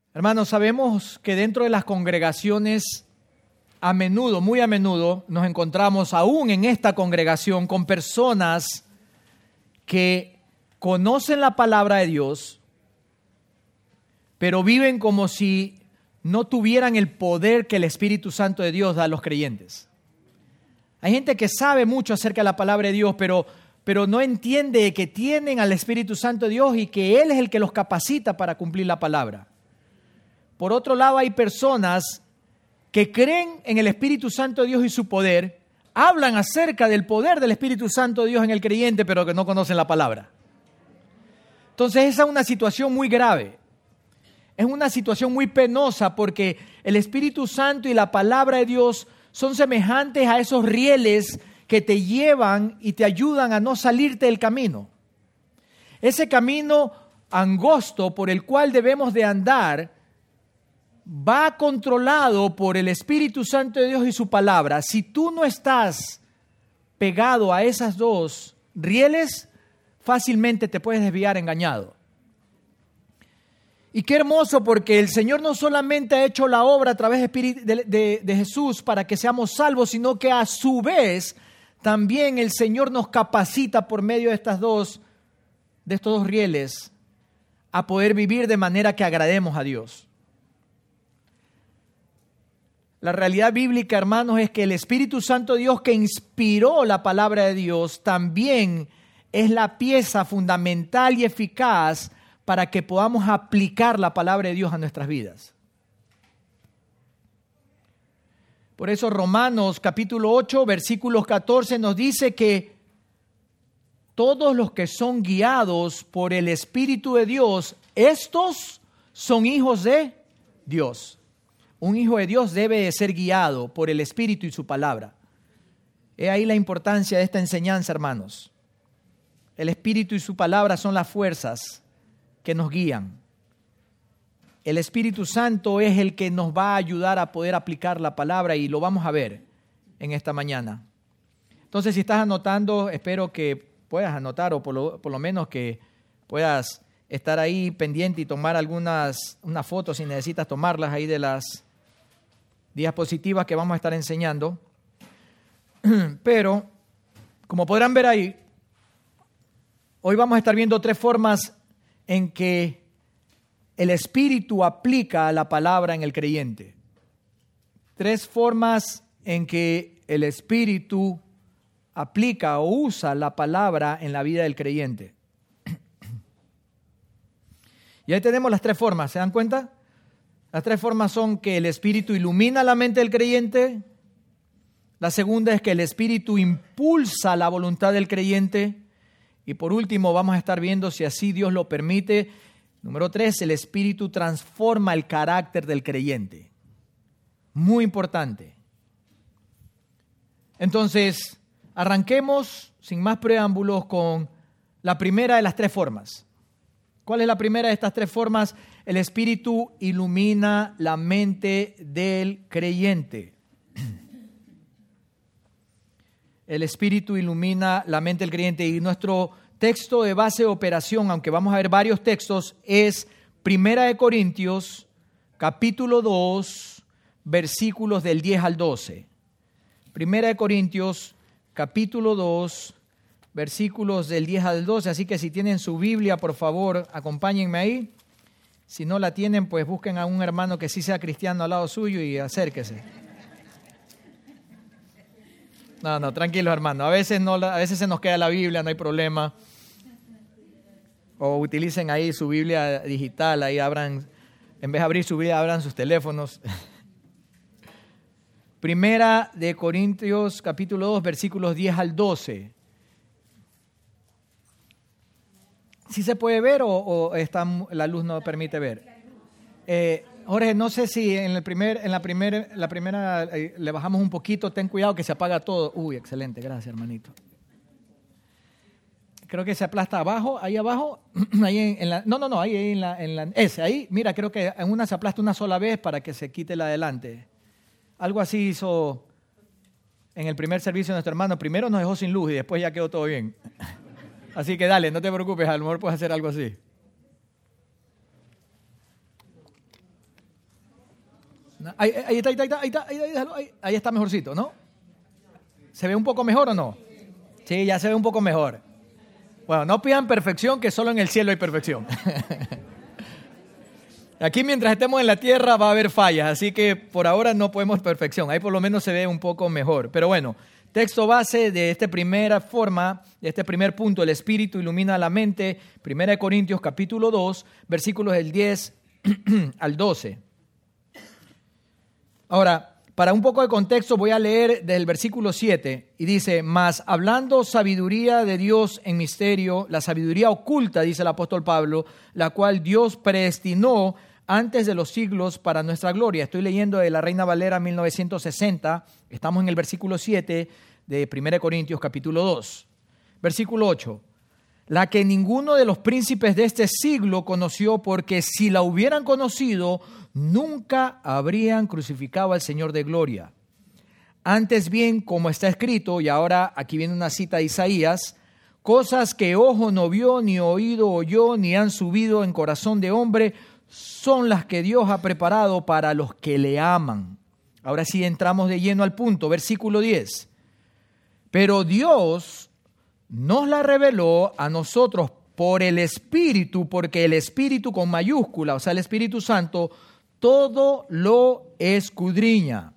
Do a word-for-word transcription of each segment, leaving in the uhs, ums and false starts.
Hermanos, sabemos que dentro de las congregaciones, a menudo, muy a menudo, nos encontramos aún en esta congregación con personas que conocen la palabra de Dios, pero viven como si no tuvieran el poder que el Espíritu Santo de Dios da a los creyentes. Hay gente que sabe mucho acerca de la palabra de Dios, pero, pero no entiende que tienen al Espíritu Santo de Dios y que Él es el que los capacita para cumplir la palabra. Por otro lado, hay personas que creen en el Espíritu Santo de Dios y su poder, hablan acerca del poder del Espíritu Santo de Dios en el creyente, pero que no conocen la palabra. Entonces, esa es una situación muy grave. Es una situación muy penosa porque el Espíritu Santo y la palabra de Dios son semejantes a esos rieles que te llevan y te ayudan a no salirte del camino. Ese camino angosto por el cual debemos de andar va controlado por el Espíritu Santo de Dios y su palabra. Si tú no estás pegado a esas dos rieles, fácilmente te puedes desviar engañado. Y qué hermoso, porque el Señor no solamente ha hecho la obra a través de, de, de Jesús para que seamos salvos, sino que a su vez también el Señor nos capacita por medio de estas dos, de estos dos rieles a poder vivir de manera que agrademos a Dios. La realidad bíblica, hermanos, es que el Espíritu Santo de Dios que inspiró la palabra de Dios también es la pieza fundamental y eficaz para que podamos aplicar la palabra de Dios a nuestras vidas. Por eso Romanos capítulo ocho, versículos catorce nos dice que todos los que son guiados por el Espíritu de Dios, estos son hijos de Dios. Un hijo de Dios debe de ser guiado por el Espíritu y su palabra. He ahí la importancia de esta enseñanza, hermanos. El Espíritu y su palabra son las fuerzas que nos guían. El Espíritu Santo es el que nos va a ayudar a poder aplicar la palabra y lo vamos a ver en esta mañana. Entonces, si estás anotando, espero que puedas anotar o por lo, por lo menos que puedas estar ahí pendiente y tomar algunas unas fotos si necesitas tomarlas ahí de las diapositivas que vamos a estar enseñando. Pero, como podrán ver ahí, hoy vamos a estar viendo tres formas en que el Espíritu aplica la palabra en el creyente. Tres formas en que el Espíritu aplica o usa la palabra en la vida del creyente. Y ahí tenemos las tres formas, ¿se dan cuenta? Las tres formas son que el Espíritu ilumina la mente del creyente. La segunda es que el Espíritu impulsa la voluntad del creyente. Y por último, vamos a estar viendo, si así Dios lo permite, número tres, el Espíritu transforma el carácter del creyente. Muy importante. Entonces, arranquemos sin más preámbulos con la primera de las tres formas. ¿Cuál es la primera de estas tres formas? El Espíritu ilumina la mente del creyente. El Espíritu ilumina la mente del creyente. Y nuestro texto de base de operación, aunque vamos a ver varios textos, es Primera de Corintios, capítulo dos, versículos del diez al doce. Primera de Corintios, capítulo dos, versículos del diez al doce. Así que si tienen su Biblia, por favor, acompáñenme ahí. Si no la tienen, pues busquen a un hermano que sí sea cristiano al lado suyo y acérquese. No, no, tranquilos, hermano. A veces, no, a veces se nos queda la Biblia, no hay problema. O utilicen ahí su Biblia digital, ahí abran, en vez de abrir su Biblia, abran sus teléfonos. Primera de Corintios, capítulo dos, versículos diez al doce. ¿Sí se puede ver o, o está, la luz no permite ver? Eh, Jorge, no sé si en, el primer, en la, primer, la primera eh, le bajamos un poquito, ten cuidado que se apaga todo. Uy, excelente, gracias, hermanito. Creo que se aplasta abajo, ahí abajo, ahí en, en la, no, no, no, ahí, ahí en la, en la, ese, ahí, mira, creo que en una se aplasta una sola vez para que se quite la de adelante. Algo así hizo en el primer servicio de nuestro hermano. Primero nos dejó sin luz y después ya quedó todo bien. Así que dale, no te preocupes, a lo mejor puedes hacer algo así. Ahí, ahí está, ahí está, ahí está, ahí está, ahí, ahí está mejorcito, ¿no? ¿Se ve un poco mejor o no? Sí, ya se ve un poco mejor. Bueno, no pidan perfección, que solo en el cielo hay perfección. Aquí mientras estemos en la tierra va a haber fallas, así que por ahora no podemos perfección. Ahí por lo menos se ve un poco mejor. Pero bueno, texto base de esta primera forma, de este primer punto, el Espíritu ilumina la mente. Primera de Corintios capítulo dos, versículos del diez al doce. Ahora, para un poco de contexto voy a leer desde el versículo siete y dice: mas hablando sabiduría de Dios en misterio, la sabiduría oculta, dice el apóstol Pablo, la cual Dios predestinó antes de los siglos para nuestra gloria. Estoy leyendo de la Reina Valera mil novecientos sesenta, estamos en el versículo siete de Primera de Corintios capítulo dos. Versículo ocho. La que ninguno de los príncipes de este siglo conoció, porque si la hubieran conocido, nunca habrían crucificado al Señor de gloria. Antes bien, como está escrito, y ahora aquí viene una cita de Isaías, cosas que ojo no vio, ni oído oyó, ni han subido en corazón de hombre, son las que Dios ha preparado para los que le aman. Ahora sí entramos de lleno al punto, versículo diez. Pero Dios nos la reveló a nosotros por el Espíritu, porque el Espíritu con mayúscula, o sea, el Espíritu Santo, todo lo escudriña,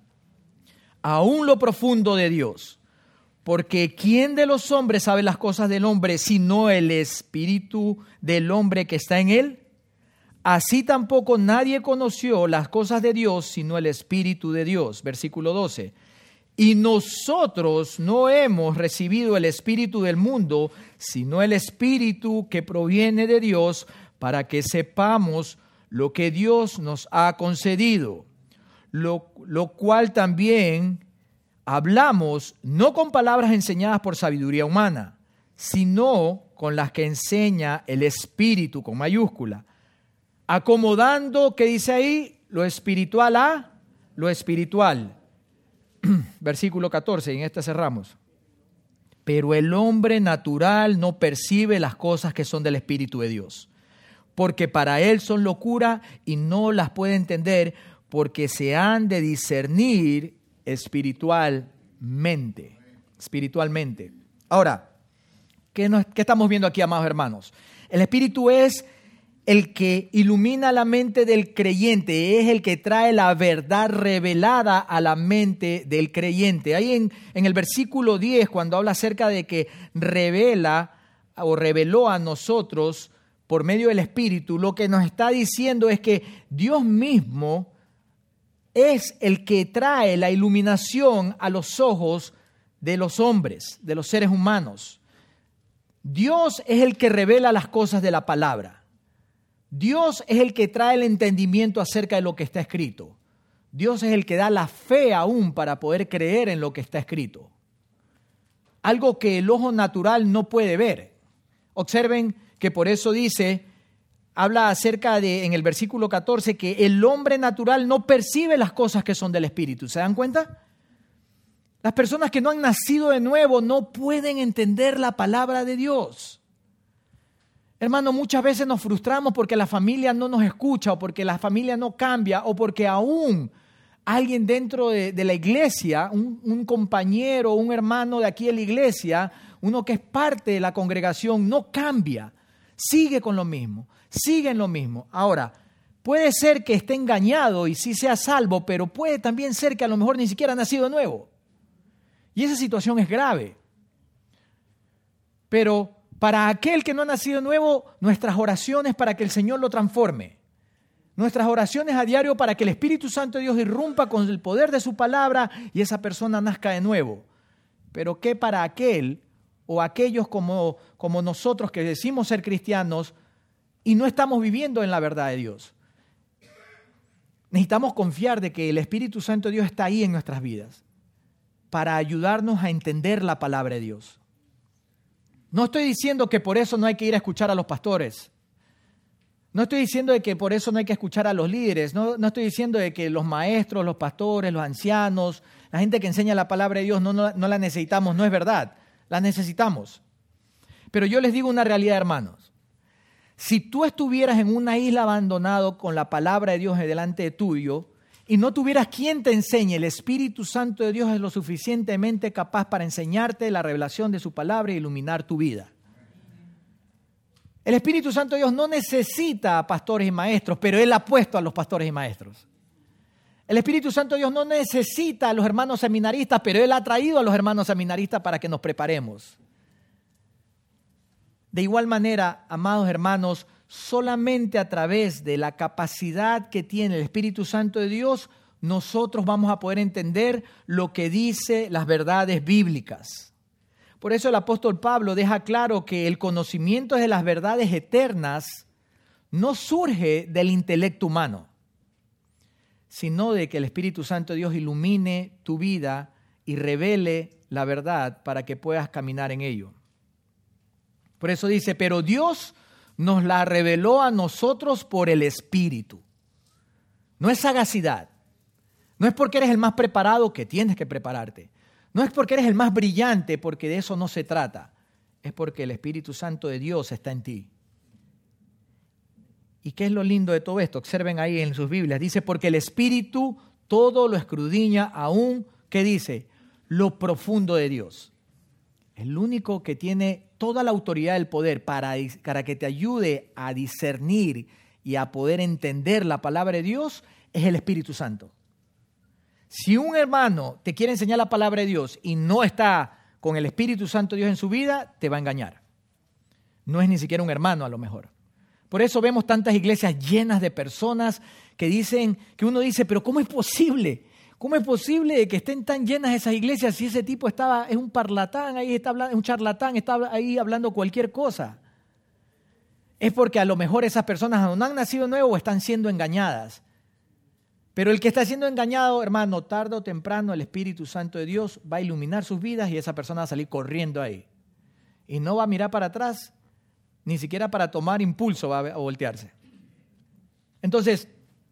aún lo profundo de Dios. Porque ¿quién de los hombres sabe las cosas del hombre, sino el Espíritu del hombre que está en él? Así tampoco nadie conoció las cosas de Dios, sino el Espíritu de Dios. Versículo doce. Y nosotros no hemos recibido el espíritu del mundo, sino el Espíritu que proviene de Dios, para que sepamos lo que Dios nos ha concedido. Lo, lo cual también hablamos, no con palabras enseñadas por sabiduría humana, sino con las que enseña el Espíritu con mayúscula, acomodando, ¿qué dice ahí? Lo espiritual a lo espiritual. Versículo catorce, y en este cerramos. Pero el hombre natural no percibe las cosas que son del Espíritu de Dios, porque para él son locura y no las puede entender, porque se han de discernir espiritualmente. Espiritualmente. Ahora, ¿qué, nos, qué estamos viendo aquí, amados hermanos? El Espíritu es el que ilumina la mente del creyente, es el que trae la verdad revelada a la mente del creyente. Ahí en, en el versículo diez, cuando habla acerca de que revela o reveló a nosotros por medio del Espíritu, lo que nos está diciendo es que Dios mismo es el que trae la iluminación a los ojos de los hombres, de los seres humanos. Dios es el que revela las cosas de la palabra. Dios es el que trae el entendimiento acerca de lo que está escrito. Dios es el que da la fe aún para poder creer en lo que está escrito. Algo que el ojo natural no puede ver. Observen que por eso dice, habla acerca de, en el versículo catorce, que el hombre natural no percibe las cosas que son del Espíritu. ¿Se dan cuenta? Las personas que no han nacido de nuevo no pueden entender la palabra de Dios. Hermano, muchas veces nos frustramos porque la familia no nos escucha, o porque la familia no cambia, o porque aún alguien dentro de, de la iglesia, un, un compañero, un hermano de aquí de la iglesia, uno que es parte de la congregación, no cambia, sigue con lo mismo, sigue en lo mismo. Ahora, puede ser que esté engañado y sí sea salvo, pero puede también ser que a lo mejor ni siquiera ha nacido de nuevo. Y esa situación es grave. Pero para aquel que no ha nacido de nuevo, nuestras oraciones para que el Señor lo transforme. Nuestras oraciones a diario para que el Espíritu Santo de Dios irrumpa con el poder de su palabra y esa persona nazca de nuevo. Pero ¿qué para aquel o aquellos como, como nosotros que decimos ser cristianos y no estamos viviendo en la verdad de Dios? Necesitamos confiar de que el Espíritu Santo de Dios está ahí en nuestras vidas para ayudarnos a entender la palabra de Dios. No estoy diciendo que por eso no hay que ir a escuchar a los pastores. No estoy diciendo de que por eso no hay que escuchar a los líderes. No, no estoy diciendo de que los maestros, los pastores, los ancianos, la gente que enseña la palabra de Dios no, no, no la necesitamos. No es verdad. La necesitamos. Pero yo les digo una realidad, hermanos. Si tú estuvieras en una isla abandonado con la palabra de Dios delante de tuyo y no tuvieras quien te enseñe, el Espíritu Santo de Dios es lo suficientemente capaz para enseñarte la revelación de su palabra e iluminar tu vida. El Espíritu Santo de Dios no necesita a pastores y maestros, pero Él ha puesto a los pastores y maestros. El Espíritu Santo de Dios no necesita a los hermanos seminaristas, pero Él ha traído a los hermanos seminaristas para que nos preparemos. De igual manera, amados hermanos, solamente a través de la capacidad que tiene el Espíritu Santo de Dios, nosotros vamos a poder entender lo que dice las verdades bíblicas. Por eso el apóstol Pablo deja claro que el conocimiento de las verdades eternas no surge del intelecto humano, sino de que el Espíritu Santo de Dios ilumine tu vida y revele la verdad para que puedas caminar en ello. Por eso dice, pero Dios nos la reveló a nosotros por el Espíritu. No es sagacidad, no es porque eres el más preparado que tienes que prepararte. No es porque eres el más brillante, porque de eso no se trata. Es porque el Espíritu Santo de Dios está en ti. ¿Y qué es lo lindo de todo esto? Observen ahí en sus Biblias. Dice, porque el Espíritu todo lo escudriña aún, ¿qué dice? Lo profundo de Dios. El único que tiene toda la autoridad del poder para, para que te ayude a discernir y a poder entender la palabra de Dios es el Espíritu Santo. Si un hermano te quiere enseñar la palabra de Dios y no está con el Espíritu Santo de Dios en su vida, te va a engañar. No es ni siquiera un hermano a lo mejor. Por eso vemos tantas iglesias llenas de personas que dicen, que uno dice, pero ¿cómo es posible? ¿Cómo es posible que estén tan llenas esas iglesias si ese tipo estaba, es un parlatán, ahí está hablando, es un charlatán, está ahí hablando cualquier cosa? Es porque a lo mejor esas personas no han nacido nuevo o están siendo engañadas. Pero el que está siendo engañado, hermano, tarde o temprano el Espíritu Santo de Dios va a iluminar sus vidas y esa persona va a salir corriendo ahí. Y no va a mirar para atrás, ni siquiera para tomar impulso va a voltearse. Entonces,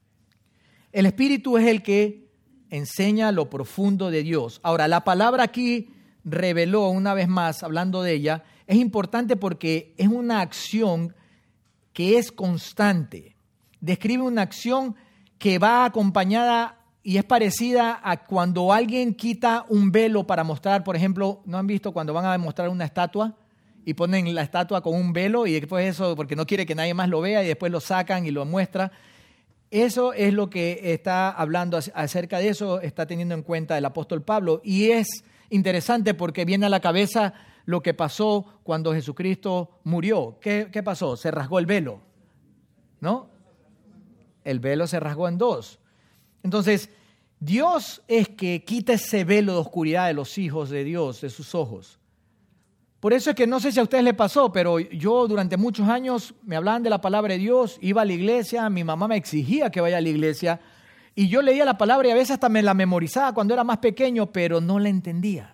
el Espíritu es el que enseña lo profundo de Dios. Ahora, la palabra aquí reveló, una vez más, hablando de ella, es importante porque es una acción que es constante. Describe una acción que va acompañada y es parecida a cuando alguien quita un velo para mostrar, por ejemplo, ¿no han visto cuando van a mostrar una estatua y ponen la estatua con un velo y después eso, porque no quiere que nadie más lo vea y después lo sacan y lo muestra? Eso es lo que está hablando acerca de eso, está teniendo en cuenta el apóstol Pablo. Y es interesante porque viene a la cabeza lo que pasó cuando Jesucristo murió. ¿Qué, qué pasó? Se rasgó el velo, ¿no? El velo se rasgó en dos. Entonces, Dios es que quita ese velo de oscuridad de los hijos de Dios, de sus ojos. Por eso es que no sé si a ustedes les pasó, pero yo durante muchos años me hablaban de la palabra de Dios, iba a la iglesia, mi mamá me exigía que vaya a la iglesia, y yo leía la palabra y a veces hasta me la memorizaba cuando era más pequeño, pero no la entendía.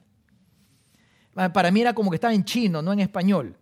Para mí era como que estaba en chino, no en español.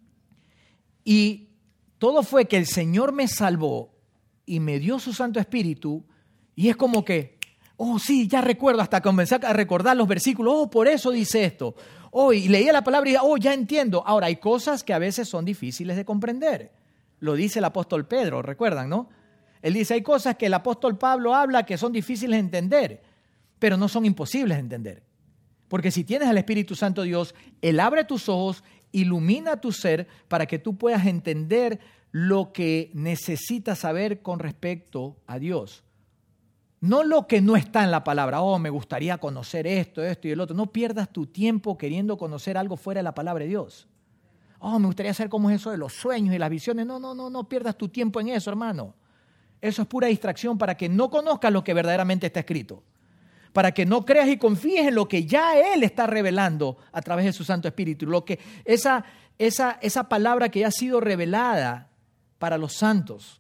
Y todo fue que el Señor me salvó y me dio su Santo Espíritu, y es como que, oh sí, ya recuerdo, hasta comencé a recordar los versículos, oh, por eso dice esto. Oh, y leía la palabra y oh, ya entiendo. Ahora, hay cosas que a veces son difíciles de comprender. Lo dice el apóstol Pedro, ¿recuerdan, no? Él dice, hay cosas que el apóstol Pablo habla que son difíciles de entender, pero no son imposibles de entender. Porque si tienes al Espíritu Santo de Dios, Él abre tus ojos, ilumina tu ser para que tú puedas entender lo que necesitas saber con respecto a Dios. No lo que no está en la palabra. Oh, me gustaría conocer esto, esto y el otro. No pierdas tu tiempo queriendo conocer algo fuera de la palabra de Dios. Oh, me gustaría saber cómo es eso de los sueños y las visiones. No, no, no, no pierdas tu tiempo en eso, hermano. Eso es pura distracción para que no conozcas lo que verdaderamente está escrito. Para que no creas y confíes en lo que ya Él está revelando a través de su Santo Espíritu. Lo que, esa, esa, esa palabra que ya ha sido revelada para los santos.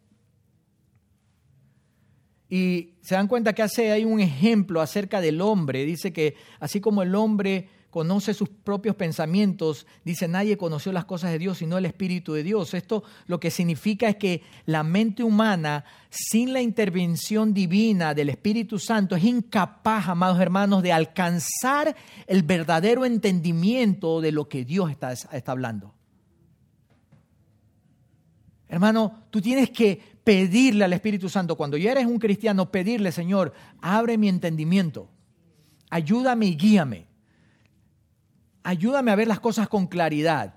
Y se dan cuenta que hace hay un ejemplo acerca del hombre. Dice que así como el hombre conoce sus propios pensamientos, dice nadie conoció las cosas de Dios sino el Espíritu de Dios. Esto lo que significa es que la mente humana, sin la intervención divina del Espíritu Santo, es incapaz, amados hermanos, de alcanzar el verdadero entendimiento de lo que Dios está, está hablando. Hermano, tú tienes que pedirle al Espíritu Santo, cuando ya eres un cristiano, pedirle, Señor, abre mi entendimiento, ayúdame y guíame, ayúdame a ver las cosas con claridad.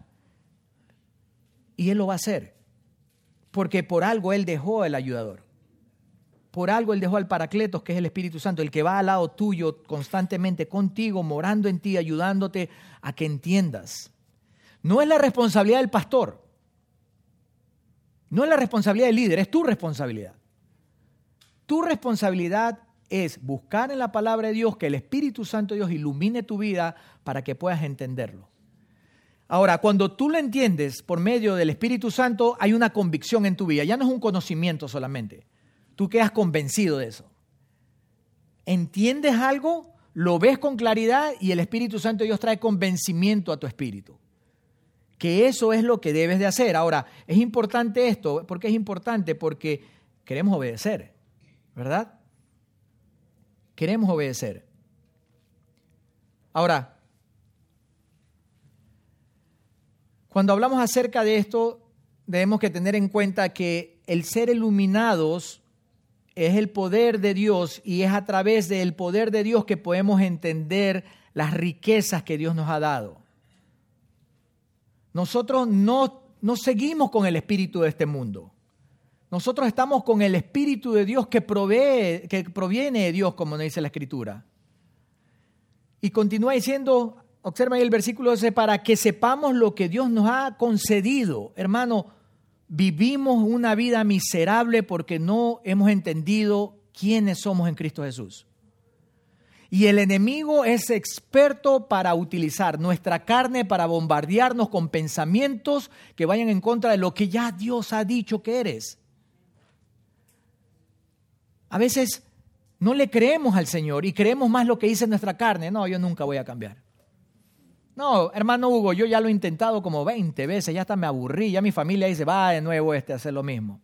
Y Él lo va a hacer, porque por algo Él dejó al ayudador. Por algo Él dejó al Paracletos, que es el Espíritu Santo, el que va al lado tuyo constantemente contigo, morando en ti, ayudándote a que entiendas. No es la responsabilidad del pastor, no es la responsabilidad del líder, es tu responsabilidad. Tu responsabilidad es buscar en la palabra de Dios que el Espíritu Santo de Dios ilumine tu vida para que puedas entenderlo. Ahora, cuando tú lo entiendes por medio del Espíritu Santo, hay una convicción en tu vida. Ya no es un conocimiento solamente. Tú quedas convencido de eso. Entiendes algo, lo ves con claridad y el Espíritu Santo de Dios trae convencimiento a tu espíritu. Que eso es lo que debes de hacer. Ahora, es importante esto. ¿Por qué es importante? Porque queremos obedecer, ¿verdad? Queremos obedecer. Ahora, cuando hablamos acerca de esto, debemos que tener en cuenta que el ser iluminados es el poder de Dios y es a través del poder de Dios que podemos entender las riquezas que Dios nos ha dado. Nosotros no, no seguimos con el espíritu de este mundo. Nosotros estamos con el Espíritu de Dios que provee, que proviene de Dios, como nos dice la Escritura. Y continúa diciendo, observa ahí el versículo doce, para que sepamos lo que Dios nos ha concedido. Hermano, vivimos una vida miserable porque no hemos entendido quiénes somos en Cristo Jesús. Y el enemigo es experto para utilizar nuestra carne para bombardearnos con pensamientos que vayan en contra de lo que ya Dios ha dicho que eres. A veces no le creemos al Señor y creemos más lo que dice nuestra carne. No, yo nunca voy a cambiar. No, hermano Hugo, yo ya lo he intentado como veinte veces, ya hasta me aburrí, ya mi familia dice, va de nuevo este a hacer lo mismo.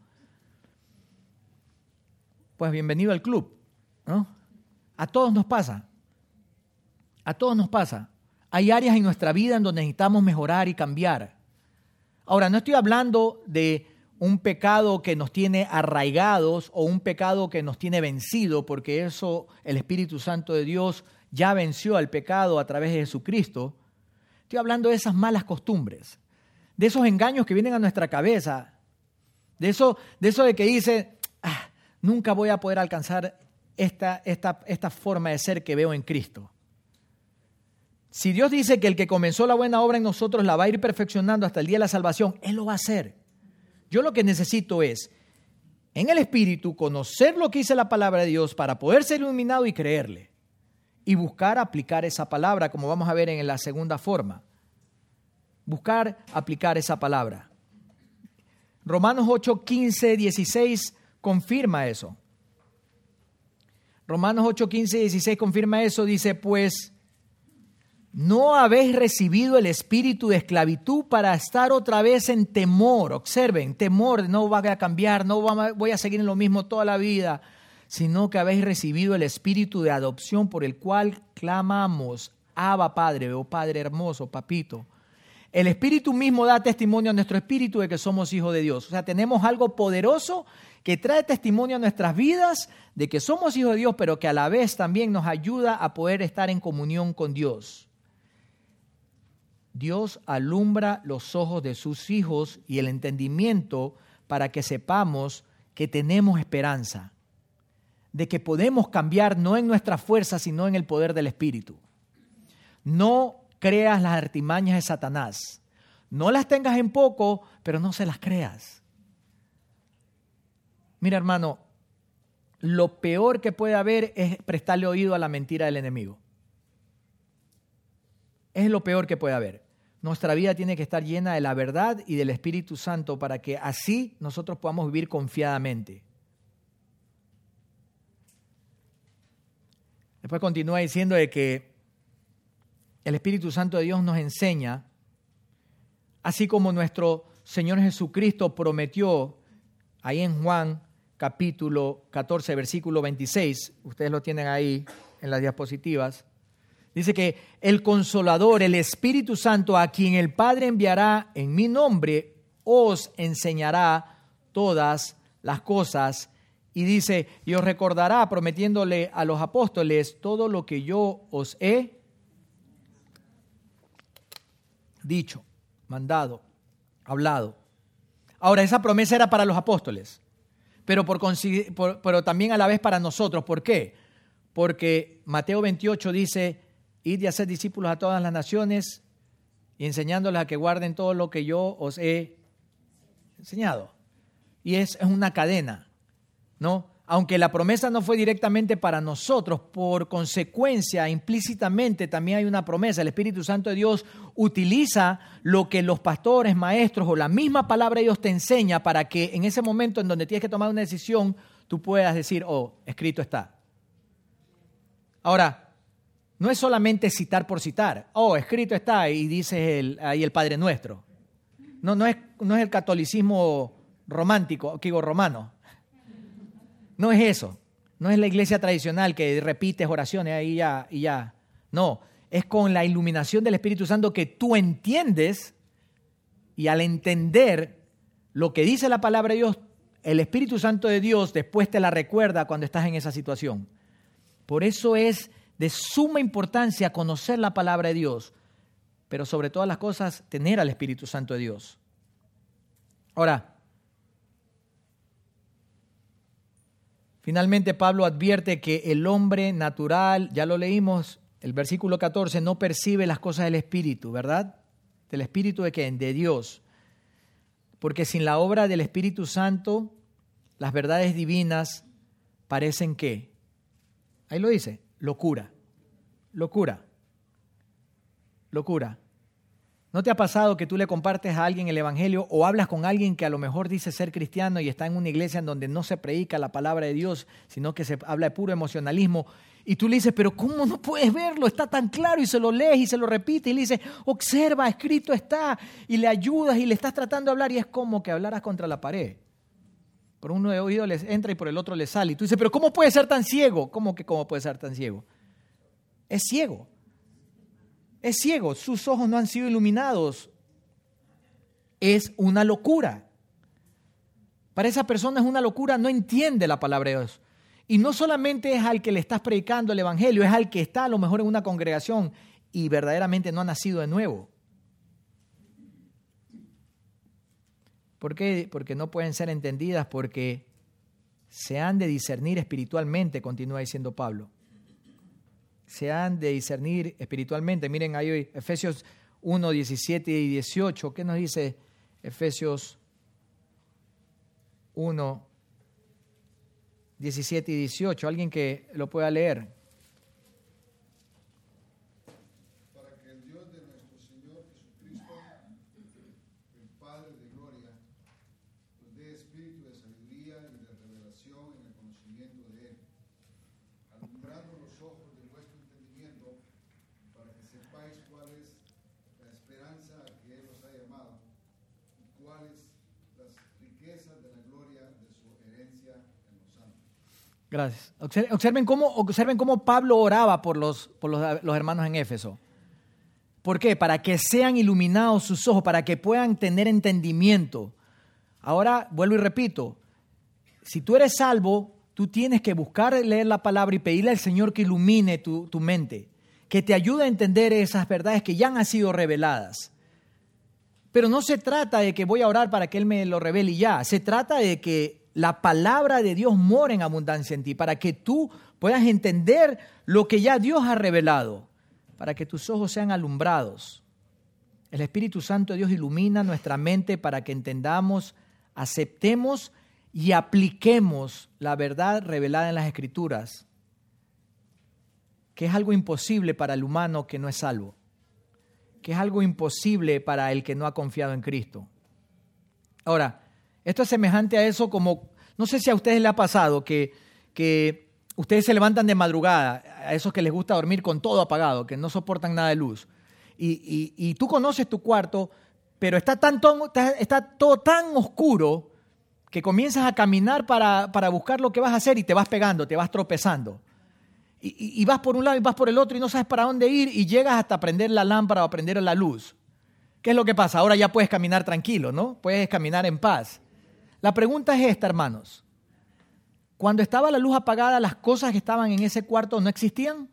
Pues bienvenido al club, ¿no? A todos nos pasa, a todos nos pasa. Hay áreas en nuestra vida en donde necesitamos mejorar y cambiar. Ahora, no estoy hablando de un pecado que nos tiene arraigados o un pecado que nos tiene vencido, porque eso el Espíritu Santo de Dios ya venció al pecado a través de Jesucristo. Estoy hablando de esas malas costumbres, de esos engaños que vienen a nuestra cabeza, de eso de, eso de que dice, ah, nunca voy a poder alcanzar esta, esta, esta forma de ser que veo en Cristo. Si Dios dice que el que comenzó la buena obra en nosotros la va a ir perfeccionando hasta el día de la salvación, Él lo va a hacer. Yo lo que necesito es, en el Espíritu, conocer lo que dice la palabra de Dios para poder ser iluminado y creerle. Y buscar aplicar esa palabra, como vamos a ver en la segunda forma. Buscar aplicar esa palabra. Romanos ocho, quince, dieciséis confirma eso. Romanos ocho, quince, dieciséis confirma eso. Dice, pues, no habéis recibido el espíritu de esclavitud para estar otra vez en temor. Observen, temor, no va a cambiar, no voy a seguir en lo mismo toda la vida, sino que habéis recibido el espíritu de adopción por el cual clamamos, Abba Padre, o Padre hermoso, papito. El Espíritu mismo da testimonio a nuestro espíritu de que somos hijos de Dios. O sea, tenemos algo poderoso que trae testimonio a nuestras vidas de que somos hijos de Dios, pero que a la vez también nos ayuda a poder estar en comunión con Dios. Dios alumbra los ojos de sus hijos y el entendimiento para que sepamos que tenemos esperanza, de que podemos cambiar no en nuestra fuerza, sino en el poder del Espíritu. No creas las artimañas de Satanás. No las tengas en poco, pero no se las creas. Mira, hermano, lo peor que puede haber es prestarle oído a la mentira del enemigo. Es lo peor que puede haber. Nuestra vida tiene que estar llena de la verdad y del Espíritu Santo para que así nosotros podamos vivir confiadamente. Después continúa diciendo de que el Espíritu Santo de Dios nos enseña, así como nuestro Señor Jesucristo prometió ahí en Juan capítulo catorce, versículo veintiséis, ustedes lo tienen ahí en las diapositivas, dice que el Consolador, el Espíritu Santo, a quien el Padre enviará en mi nombre, os enseñará todas las cosas y dice, y os recordará prometiéndole a los apóstoles todo lo que yo os he dicho, mandado, hablado. Ahora, esa promesa era para los apóstoles, pero, por, por, pero también a la vez para nosotros. ¿Por qué? Porque Mateo veintiocho dice, id y haced discípulos a todas las naciones y enseñándoles a que guarden todo lo que yo os he enseñado. Y es, es una cadena, ¿no? Aunque la promesa no fue directamente para nosotros, por consecuencia, implícitamente también hay una promesa. El Espíritu Santo de Dios utiliza lo que los pastores, maestros o la misma palabra de Dios te enseña para que en ese momento en donde tienes que tomar una decisión, tú puedas decir, oh, escrito está. Ahora, no es solamente citar por citar. Oh, escrito está y dices el, ahí el Padre Nuestro. No, no es, no es el catolicismo romántico, digo romano. No es eso, no es la iglesia tradicional que repites oraciones ahí ya y ya. No, es con la iluminación del Espíritu Santo que tú entiendes y al entender lo que dice la palabra de Dios, el Espíritu Santo de Dios después te la recuerda cuando estás en esa situación. Por eso es de suma importancia conocer la palabra de Dios, pero sobre todas las cosas tener al Espíritu Santo de Dios. Ahora, finalmente, Pablo advierte que el hombre natural, ya lo leímos, el versículo catorce, no percibe las cosas del Espíritu, ¿verdad? ¿Del Espíritu de quién? De Dios. Porque sin la obra del Espíritu Santo, las verdades divinas parecen ¿qué? Ahí lo dice, locura, locura, locura. ¿No te ha pasado que tú le compartes a alguien el Evangelio o hablas con alguien que a lo mejor dice ser cristiano y está en una iglesia en donde no se predica la palabra de Dios, sino que se habla de puro emocionalismo? Y tú le dices, pero ¿cómo no puedes verlo? Está tan claro, y se lo lees y se lo repite y le dices, observa, escrito está, y le ayudas y le estás tratando de hablar y es como que hablaras contra la pared. Por uno de oído les entra y por el otro le sale. Y tú dices, pero ¿cómo puede ser tan ciego? ¿Cómo que cómo puede ser tan ciego? Es ciego. Es ciego, sus ojos no han sido iluminados. Es una locura. Para esa persona es una locura, no entiende la palabra de Dios. Y no solamente es al que le estás predicando el Evangelio, es al que está a lo mejor en una congregación y verdaderamente no ha nacido de nuevo. ¿Por qué? Porque no pueden ser entendidas, porque se han de discernir espiritualmente, continúa diciendo Pablo. Se han de discernir espiritualmente. Miren ahí Efesios uno, diecisiete y dieciocho. ¿Qué nos dice Efesios uno, diecisiete y dieciocho? Alguien que lo pueda leer. Para que el Dios de nuestro Señor Jesucristo, el Padre de gloria, nos dé espíritu de sabiduría y de revelación en el conocimiento de Él, alumbrando los ojos de vuestro entendimiento, para que sepáis cuál es la esperanza a que Él os ha llamado y cuáles las riquezas de la gloria de su herencia en los santos. Gracias. Observen cómo, observen cómo Pablo oraba por, los, por los, los hermanos en Éfeso. ¿Por qué? Para que sean iluminados sus ojos, para que puedan tener entendimiento. Ahora, vuelvo y repito, si tú eres salvo, tú tienes que buscar leer la palabra y pedirle al Señor que ilumine tu, tu mente, que te ayude a entender esas verdades que ya han sido reveladas. Pero no se trata de que voy a orar para que Él me lo revele y ya. Se trata de que la palabra de Dios mora en abundancia en ti, para que tú puedas entender lo que ya Dios ha revelado, para que tus ojos sean alumbrados. El Espíritu Santo de Dios ilumina nuestra mente para que entendamos, aceptemos y apliquemos la verdad revelada en las Escrituras, que es algo imposible para el humano que no es salvo, que es algo imposible para el que no ha confiado en Cristo. Ahora, esto es semejante a eso como, no sé si a ustedes les ha pasado que, que ustedes se levantan de madrugada, a esos que les gusta dormir con todo apagado, que no soportan nada de luz, y, y, y tú conoces tu cuarto, pero está, tan, está, está todo tan oscuro que comienzas a caminar para, para buscar lo que vas a hacer y te vas pegando, te vas tropezando. Y, y, y vas por un lado y vas por el otro y no sabes para dónde ir y llegas hasta prender la lámpara o prender la luz. ¿Qué es lo que pasa? Ahora ya puedes caminar tranquilo, ¿no? Puedes caminar en paz. La pregunta es esta, hermanos. Cuando estaba la luz apagada, ¿las cosas que estaban en ese cuarto no existían?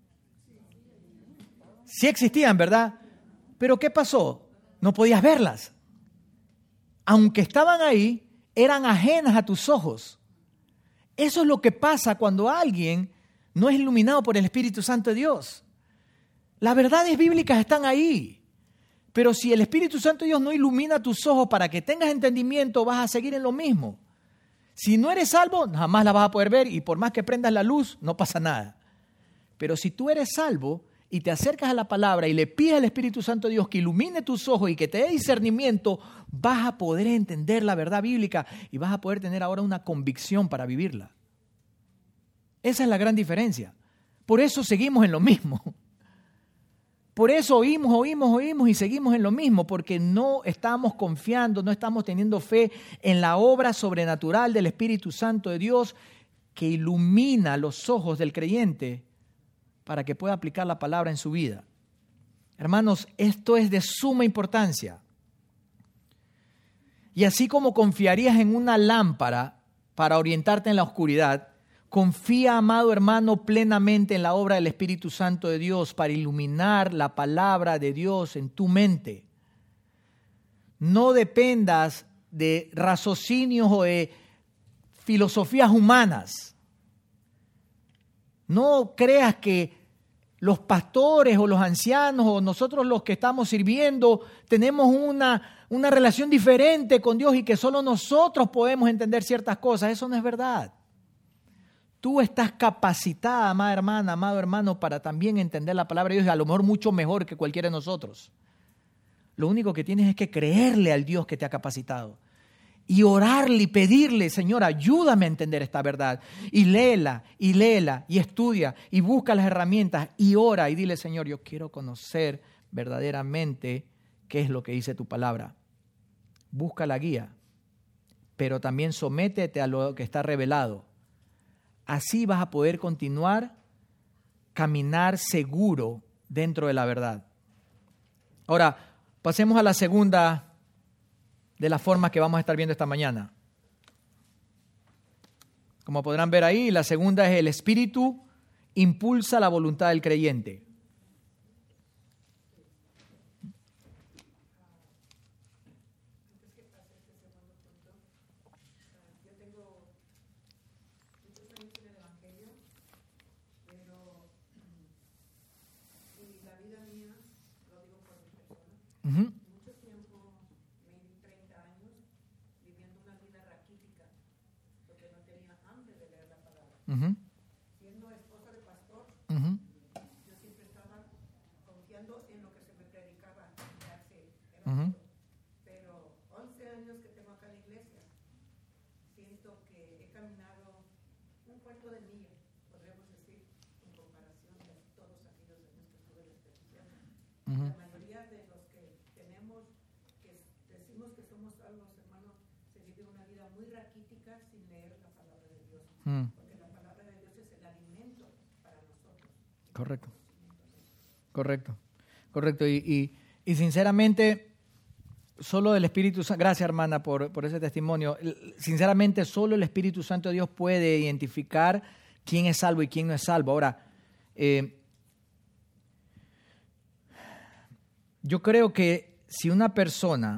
Sí existían, ¿verdad? Pero ¿qué pasó? No podías verlas. Aunque estaban ahí, eran ajenas a tus ojos. Eso es lo que pasa cuando alguien no es iluminado por el Espíritu Santo de Dios. Las verdades bíblicas están ahí. Pero si el Espíritu Santo de Dios no ilumina tus ojos para que tengas entendimiento, vas a seguir en lo mismo. Si no eres salvo, jamás la vas a poder ver y por más que prendas la luz, no pasa nada. Pero si tú eres salvo y te acercas a la palabra y le pides al Espíritu Santo de Dios que ilumine tus ojos y que te dé discernimiento, vas a poder entender la verdad bíblica y vas a poder tener ahora una convicción para vivirla. Esa es la gran diferencia. Por eso seguimos en lo mismo. Por eso oímos, oímos, oímos y seguimos en lo mismo, porque no estamos confiando, no estamos teniendo fe en la obra sobrenatural del Espíritu Santo de Dios que ilumina los ojos del creyente para que pueda aplicar la palabra en su vida. Hermanos, esto es de suma importancia. Y así como confiarías en una lámpara para orientarte en la oscuridad, confía, amado hermano, plenamente en la obra del Espíritu Santo de Dios para iluminar la palabra de Dios en tu mente. No dependas de raciocinios o de filosofías humanas. No creas que los pastores o los ancianos o nosotros los que estamos sirviendo tenemos una, una relación diferente con Dios y que solo nosotros podemos entender ciertas cosas. Eso no es verdad. Tú estás capacitada, amada hermana, amado hermano, para también entender la palabra de Dios, a lo mejor mucho mejor que cualquiera de nosotros. Lo único que tienes es que creerle al Dios que te ha capacitado y orarle y pedirle, Señor, ayúdame a entender esta verdad. Y léela, y léela, y estudia, y busca las herramientas, y ora, y dile, Señor, yo quiero conocer verdaderamente qué es lo que dice tu palabra. Busca la guía, pero también sométete a lo que está revelado. Así vas a poder continuar, caminar seguro dentro de la verdad. Ahora, pasemos a la segunda de las formas que vamos a estar viendo esta mañana. Como podrán ver ahí, la segunda es el Espíritu impulsa la voluntad del creyente. Uh-huh. Mucho tiempo, maybe treinta años, viviendo una vida raquítica, porque no tenía hambre de leer la palabra. Uh-huh. Siendo esposa de pastor, Uh-huh. yo siempre estaba confiando en lo que se me predicaba. Hace, Uh-huh. Pero once años que tengo acá en la iglesia, siento que he caminado un cuarto de milla, podríamos decir, en comparación de todos aquellos de nuestros jóvenes cristianos. Uh-huh. La mayoría de los que tenemos, que decimos que somos salvos, hermanos, se vive una vida muy raquítica sin leer la palabra de Dios. Uh-huh. Porque la palabra de Dios es el alimento para nosotros. Correcto. Correcto. Correcto. Y, y, y sinceramente, solo el Espíritu Santo, gracias hermana por, por ese testimonio, sinceramente solo el Espíritu Santo de Dios puede identificar quién es salvo y quién no es salvo. Ahora, eh, yo creo que si una persona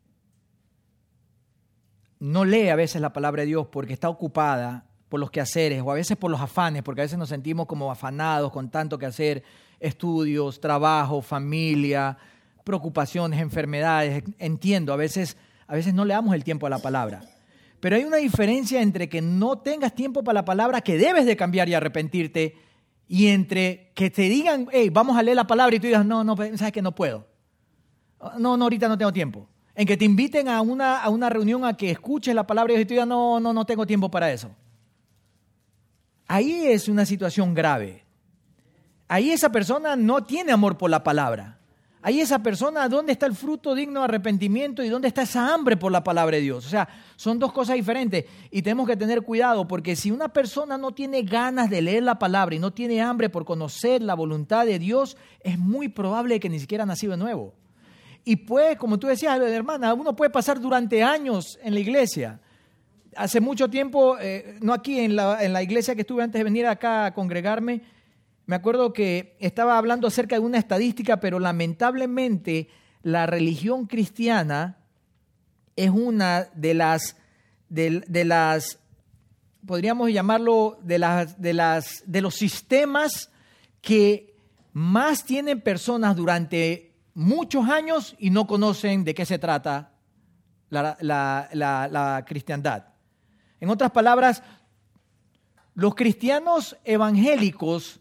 no lee a veces la palabra de Dios porque está ocupada por los quehaceres o a veces por los afanes, porque a veces nos sentimos como afanados con tanto que hacer, estudios, trabajo, familia, preocupaciones, enfermedades, entiendo, a veces, a veces no le damos el tiempo a la palabra. Pero hay una diferencia entre que no tengas tiempo para la palabra, que debes de cambiar y arrepentirte, y entre que te digan, hey, vamos a leer la palabra y tú digas, no, no, sabes que no puedo. No, no, ahorita no tengo tiempo. En que te inviten a una, a una reunión a que escuches la palabra y tú digas, no, no, no tengo tiempo para eso. Ahí es una situación grave. Ahí esa persona no tiene amor por la palabra. Ahí esa persona, ¿dónde está el fruto digno de arrepentimiento y dónde está esa hambre por la palabra de Dios? O sea, son dos cosas diferentes y tenemos que tener cuidado porque si una persona no tiene ganas de leer la palabra y no tiene hambre por conocer la voluntad de Dios, es muy probable que ni siquiera ha nacido de nuevo. Y pues, como tú decías, hermana, uno puede pasar durante años en la iglesia, hace mucho tiempo, eh, no aquí, en la, en la iglesia que estuve antes de venir acá a congregarme, me acuerdo que estaba hablando acerca de una estadística, pero lamentablemente la religión cristiana es una de las, de, de las podríamos llamarlo, de, las, de, las, de los sistemas que más tienen personas durante muchos años y no conocen de qué se trata la, la, la, la cristiandad. En otras palabras, los cristianos evangélicos,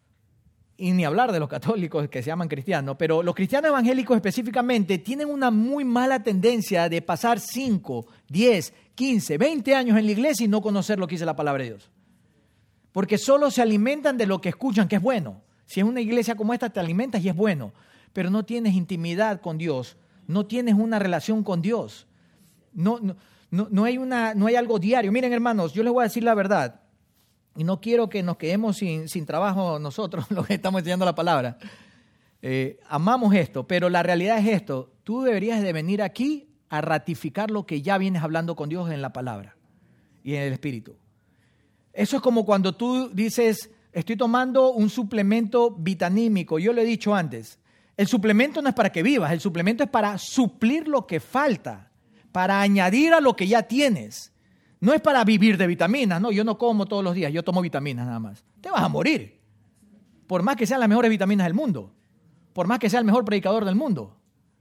y ni hablar de los católicos que se llaman cristianos, pero los cristianos evangélicos específicamente tienen una muy mala tendencia de pasar cinco, diez, quince, veinte años en la iglesia y no conocer lo que dice la palabra de Dios. Porque solo se alimentan de lo que escuchan, que es bueno. Si es una iglesia como esta, te alimentas y es bueno, pero no tienes intimidad con Dios, no tienes una relación con Dios, no, no, no, no, hay, una, no hay algo diario. Miren, hermanos, yo les voy a decir la verdad. Y no quiero que nos quedemos sin, sin trabajo nosotros, los que estamos enseñando la palabra. Eh, amamos esto, pero la realidad es esto. Tú deberías de venir aquí a ratificar lo que ya vienes hablando con Dios en la palabra y en el Espíritu. Eso es como cuando tú dices, estoy tomando un suplemento vitanímico. Yo lo he dicho antes. El suplemento no es para que vivas, el suplemento es para suplir lo que falta, para añadir a lo que ya tienes. No es para vivir de vitaminas, no, yo no como todos los días, yo tomo vitaminas nada más. Te vas a morir, por más que sean las mejores vitaminas del mundo, por más que sea el mejor predicador del mundo.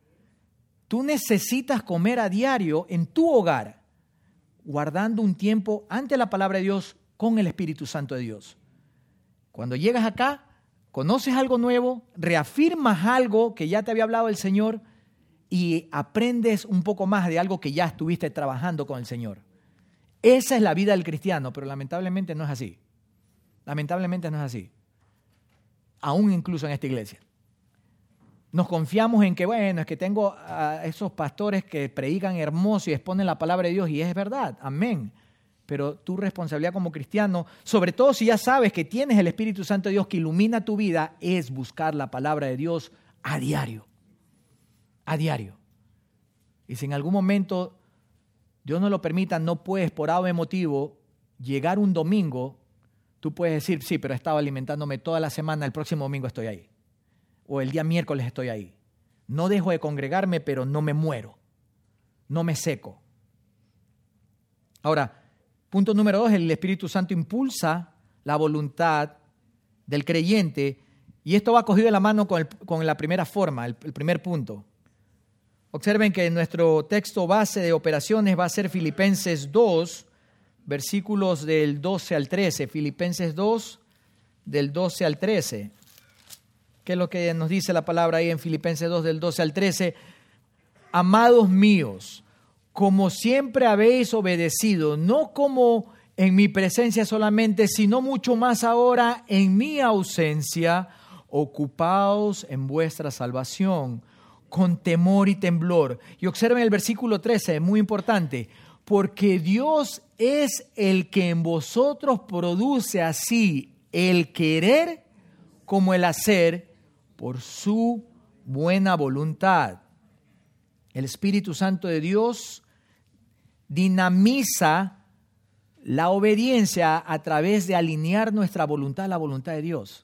Tú necesitas comer a diario en tu hogar, guardando un tiempo ante la palabra de Dios con el Espíritu Santo de Dios. Cuando llegas acá, conoces algo nuevo, reafirmas algo que ya te había hablado el Señor y aprendes un poco más de algo que ya estuviste trabajando con el Señor. Esa es la vida del cristiano, pero lamentablemente no es así. Lamentablemente no es así. Aún incluso en esta iglesia. Nos confiamos en que, bueno, es que tengo a esos pastores que predican hermoso y exponen la palabra de Dios, y es verdad, amén. Pero tu responsabilidad como cristiano, sobre todo si ya sabes que tienes el Espíritu Santo de Dios que ilumina tu vida, es buscar la palabra de Dios a diario. A diario. Y si en algún momento Dios no lo permita, no puedes por algún motivo llegar un domingo, tú puedes decir, sí, pero he estado alimentándome toda la semana, el próximo domingo estoy ahí. O el día miércoles estoy ahí. No dejo de congregarme, pero no me muero. No me seco. Ahora, punto número dos, el Espíritu Santo impulsa la voluntad del creyente, y esto va cogido de la mano con, el, con la primera forma, el, el primer punto. Observen que nuestro texto base de operaciones va a ser Filipenses dos, versículos del doce al trece. Filipenses dos, del doce al trece. ¿Qué es lo que nos dice la palabra ahí en Filipenses dos, del doce al trece? Amados míos, como siempre habéis obedecido, no como en mi presencia solamente, sino mucho más ahora en mi ausencia, ocupaos en vuestra salvación, con temor y temblor. Y observen el versículo trece, muy importante. Porque Dios es el que en vosotros produce así el querer como el hacer por su buena voluntad. El Espíritu Santo de Dios dinamiza la obediencia a través de alinear nuestra voluntad a la voluntad de Dios.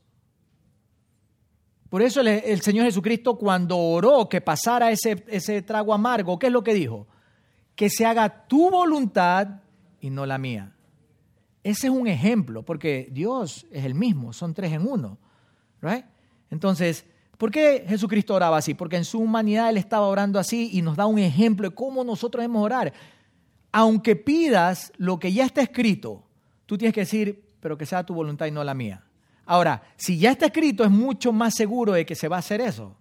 Por eso el, el Señor Jesucristo, cuando oró que pasara ese, ese trago amargo, ¿qué es lo que dijo? Que se haga tu voluntad y no la mía. Ese es un ejemplo, porque Dios es el mismo, son tres en uno. ¿Right? Entonces, ¿por qué Jesucristo oraba así? Porque en su humanidad Él estaba orando así y nos da un ejemplo de cómo nosotros debemos orar. Aunque pidas lo que ya está escrito, tú tienes que decir, pero que sea tu voluntad y no la mía. Ahora, si ya está escrito, es mucho más seguro de que se va a hacer eso.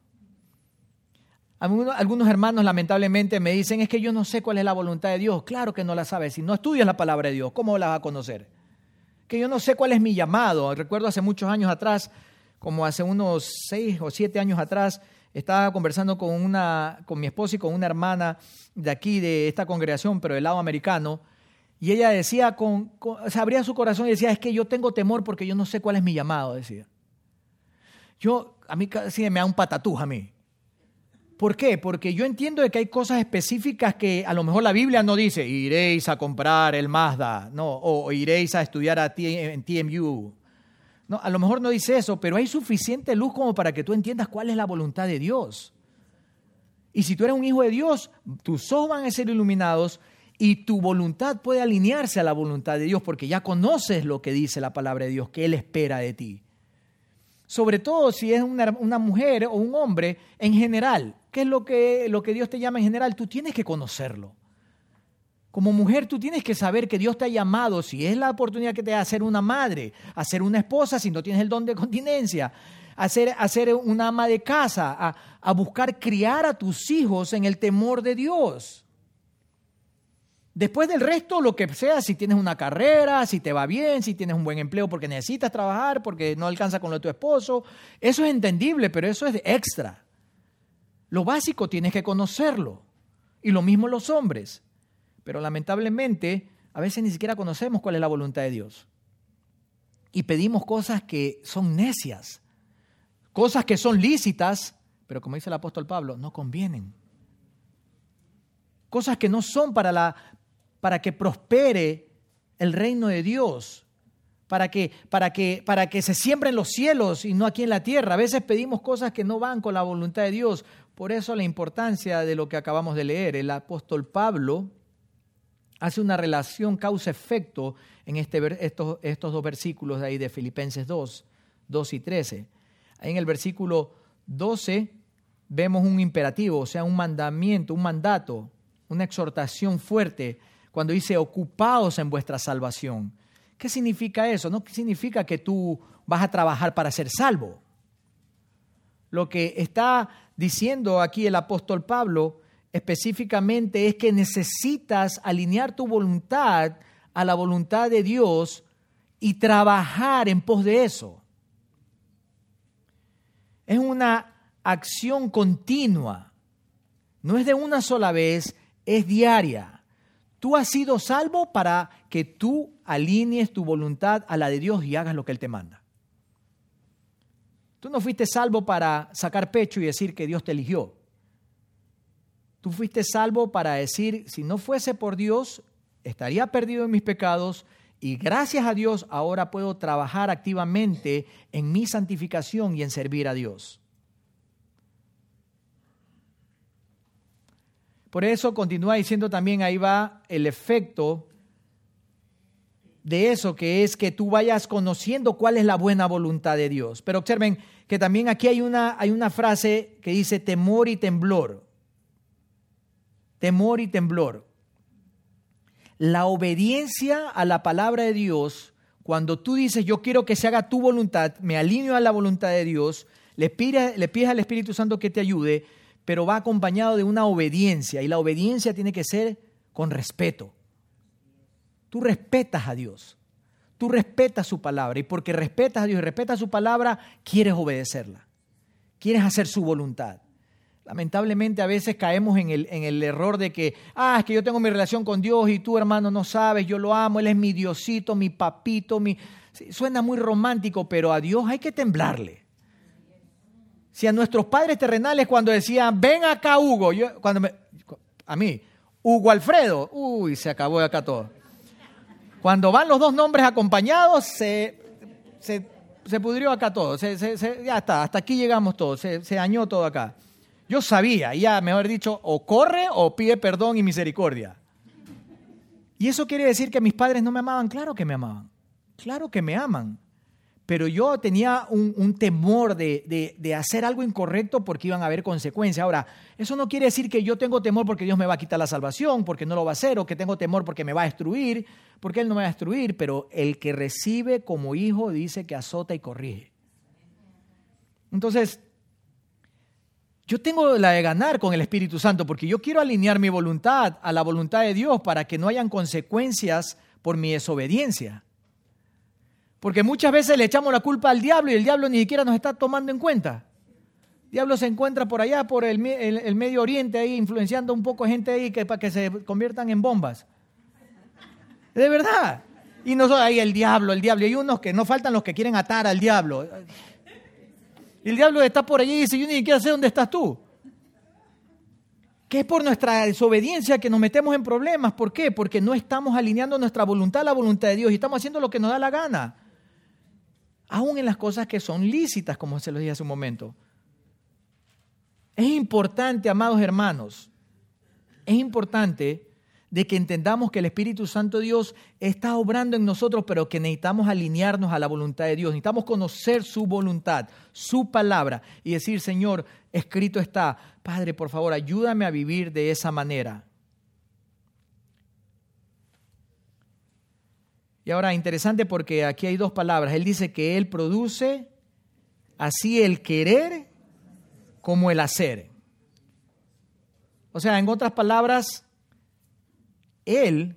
Algunos, algunos hermanos lamentablemente me dicen, es que yo no sé cuál es la voluntad de Dios. Claro que no la sabes. Si no estudias la palabra de Dios, ¿cómo la vas a conocer? Que yo no sé cuál es mi llamado. Recuerdo hace muchos años atrás, como hace unos seis o siete años atrás, estaba conversando con, una, con mi esposa y con una hermana de aquí, de esta congregación, pero del lado americano. Y ella decía, con, con, se abría su corazón y decía, es que yo tengo temor porque yo no sé cuál es mi llamado, decía. Yo, a mí casi me da un patatús a mí. ¿Por qué? Porque yo entiendo de que hay cosas específicas que a lo mejor la Biblia no dice, iréis a comprar el Mazda, no, o, o iréis a estudiar a T, en T M U. No, a lo mejor no dice eso, pero hay suficiente luz como para que tú entiendas cuál es la voluntad de Dios. Y si tú eres un hijo de Dios, tus ojos van a ser iluminados y tu voluntad puede alinearse a la voluntad de Dios porque ya conoces lo que dice la palabra de Dios, que Él espera de ti. Sobre todo si es una, una mujer o un hombre en general. ¿Qué es lo que, lo que Dios te llama en general? Tú tienes que conocerlo. Como mujer tú tienes que saber que Dios te ha llamado, si es la oportunidad que te da, a ser una madre, a ser una esposa si no tienes el don de continencia, a ser, a ser una ama de casa, a, a buscar criar a tus hijos en el temor de Dios. Después del resto, lo que sea, si tienes una carrera, si te va bien, si tienes un buen empleo porque necesitas trabajar, porque no alcanza con lo de tu esposo, eso es entendible, pero eso es extra. Lo básico tienes que conocerlo. Y lo mismo los hombres. Pero lamentablemente, a veces ni siquiera conocemos cuál es la voluntad de Dios. Y pedimos cosas que son necias, cosas que son lícitas, pero como dice el apóstol Pablo, no convienen. Cosas que no son para la... para que prospere el reino de Dios, para que, para que, para que se siembren los cielos y no aquí en la tierra. A veces pedimos cosas que no van con la voluntad de Dios. Por eso la importancia de lo que acabamos de leer. El apóstol Pablo hace una relación causa-efecto en este, estos, estos dos versículos de ahí de Filipenses dos, dos y trece. Ahí en el versículo doce vemos un imperativo, o sea, un mandamiento, un mandato, una exhortación fuerte, cuando dice ocupaos en vuestra salvación. ¿Qué significa eso? No significa que tú vas a trabajar para ser salvo. Lo que está diciendo aquí el apóstol Pablo específicamente es que necesitas alinear tu voluntad a la voluntad de Dios y trabajar en pos de eso. Es una acción continua. No es de una sola vez, es diaria. Tú has sido salvo para que tú alinees tu voluntad a la de Dios y hagas lo que Él te manda. Tú no fuiste salvo para sacar pecho y decir que Dios te eligió. Tú fuiste salvo para decir, si no fuese por Dios, estaría perdido en mis pecados y gracias a Dios ahora puedo trabajar activamente en mi santificación y en servir a Dios. Por eso continúa diciendo también, ahí va el efecto de eso, que es que tú vayas conociendo cuál es la buena voluntad de Dios. Pero observen que también aquí hay una, hay una frase que dice temor y temblor. Temor y temblor. La obediencia a la palabra de Dios, cuando tú dices yo quiero que se haga tu voluntad, me alineo a la voluntad de Dios, le pides, le pides al Espíritu Santo que te ayude, pero va acompañado de una obediencia, y la obediencia tiene que ser con respeto. Tú respetas a Dios, tú respetas su palabra, y porque respetas a Dios y respetas su palabra, quieres obedecerla, quieres hacer su voluntad. Lamentablemente a veces caemos en el, en el error de que, ah, es que yo tengo mi relación con Dios y tú, hermano, no sabes, yo lo amo, Él es mi Diosito, mi papito, mi... Sí, suena muy romántico, pero a Dios hay que temblarle. Si a nuestros padres terrenales cuando decían, ven acá Hugo, yo, cuando me, a mí, Hugo Alfredo, uy, se acabó de acá todo. Cuando van los dos nombres acompañados, se, se, se pudrió acá todo, se, se, se, ya está, hasta aquí llegamos todos, se, se dañó todo acá. Yo sabía, ya mejor dicho, o corre o pide perdón y misericordia. ¿Y eso quiere decir que mis padres no me amaban? Claro que me amaban, claro que me aman. Pero yo tenía un, un temor de, de, de hacer algo incorrecto porque iban a haber consecuencias. Ahora, eso no quiere decir que yo tengo temor porque Dios me va a quitar la salvación, porque no lo va a hacer, o que tengo temor porque me va a destruir, porque Él no me va a destruir, pero el que recibe como hijo dice que azota y corrige. Entonces, yo tengo la de ganar con el Espíritu Santo porque yo quiero alinear mi voluntad a la voluntad de Dios para que no hayan consecuencias por mi desobediencia. Porque muchas veces le echamos la culpa al diablo y el diablo ni siquiera nos está tomando en cuenta. El diablo se encuentra por allá, por el, el, el Medio Oriente, ahí influenciando un poco gente ahí que, para que se conviertan en bombas. De verdad. Y nosotros ahí el diablo, el diablo. Y hay unos que no faltan los que quieren atar al diablo. Y el diablo está por allí y dice, yo ni siquiera sé dónde estás tú. que es por nuestra desobediencia que nos metemos en problemas. ¿Por qué? Porque no estamos alineando nuestra voluntad a la voluntad de Dios y estamos haciendo lo que nos da la gana. Aún en las cosas que son lícitas, como se los dije hace un momento. Es importante, amados hermanos, es importante de que entendamos que el Espíritu Santo de Dios está obrando en nosotros, pero que necesitamos alinearnos a la voluntad de Dios. Necesitamos conocer su voluntad, su palabra y decir, Señor, escrito está, Padre, por favor, ayúdame a vivir de esa manera. Y ahora, interesante porque aquí hay dos palabras. Él dice que Él produce así el querer como el hacer. O sea, en otras palabras, Él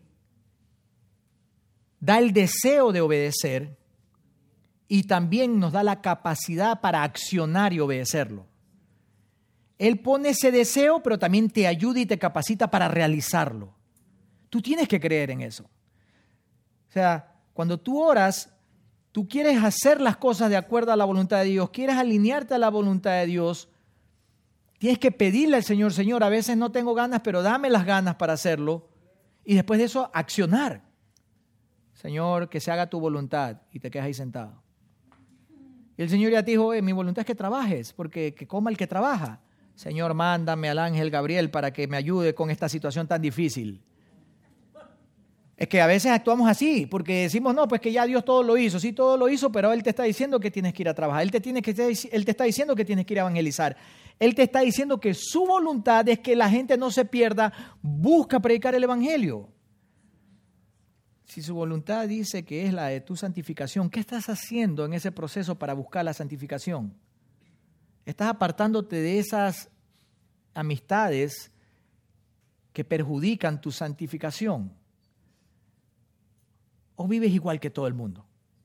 da el deseo de obedecer y también nos da la capacidad para accionar y obedecerlo. Él pone ese deseo, pero también te ayuda y te capacita para realizarlo. Tú tienes que creer en eso. O sea, cuando tú oras, tú quieres hacer las cosas de acuerdo a la voluntad de Dios, quieres alinearte a la voluntad de Dios, tienes que pedirle al Señor, Señor, a veces no tengo ganas, pero dame las ganas para hacerlo. Y después de eso, accionar. Señor, que se haga tu voluntad. Y te quedas ahí sentado. Y el Señor ya te dijo, eh, mi voluntad es que trabajes, porque que coma el que trabaja. Señor, mándame al ángel Gabriel para que me ayude con esta situación tan difícil. Es que a veces actuamos así, porque decimos, no, pues que ya Dios todo lo hizo. Sí, todo lo hizo, pero Él te está diciendo que tienes que ir a trabajar. Él te, tiene que, Él te está diciendo que tienes que ir a evangelizar. Él te está diciendo que su voluntad es que la gente no se pierda, busca predicar el evangelio. Si su voluntad dice que es la de tu santificación, ¿qué estás haciendo en ese proceso para buscar la santificación? ¿Estás apartándote de esas amistades que perjudican tu santificación? ¿O vives igual que todo el mundo?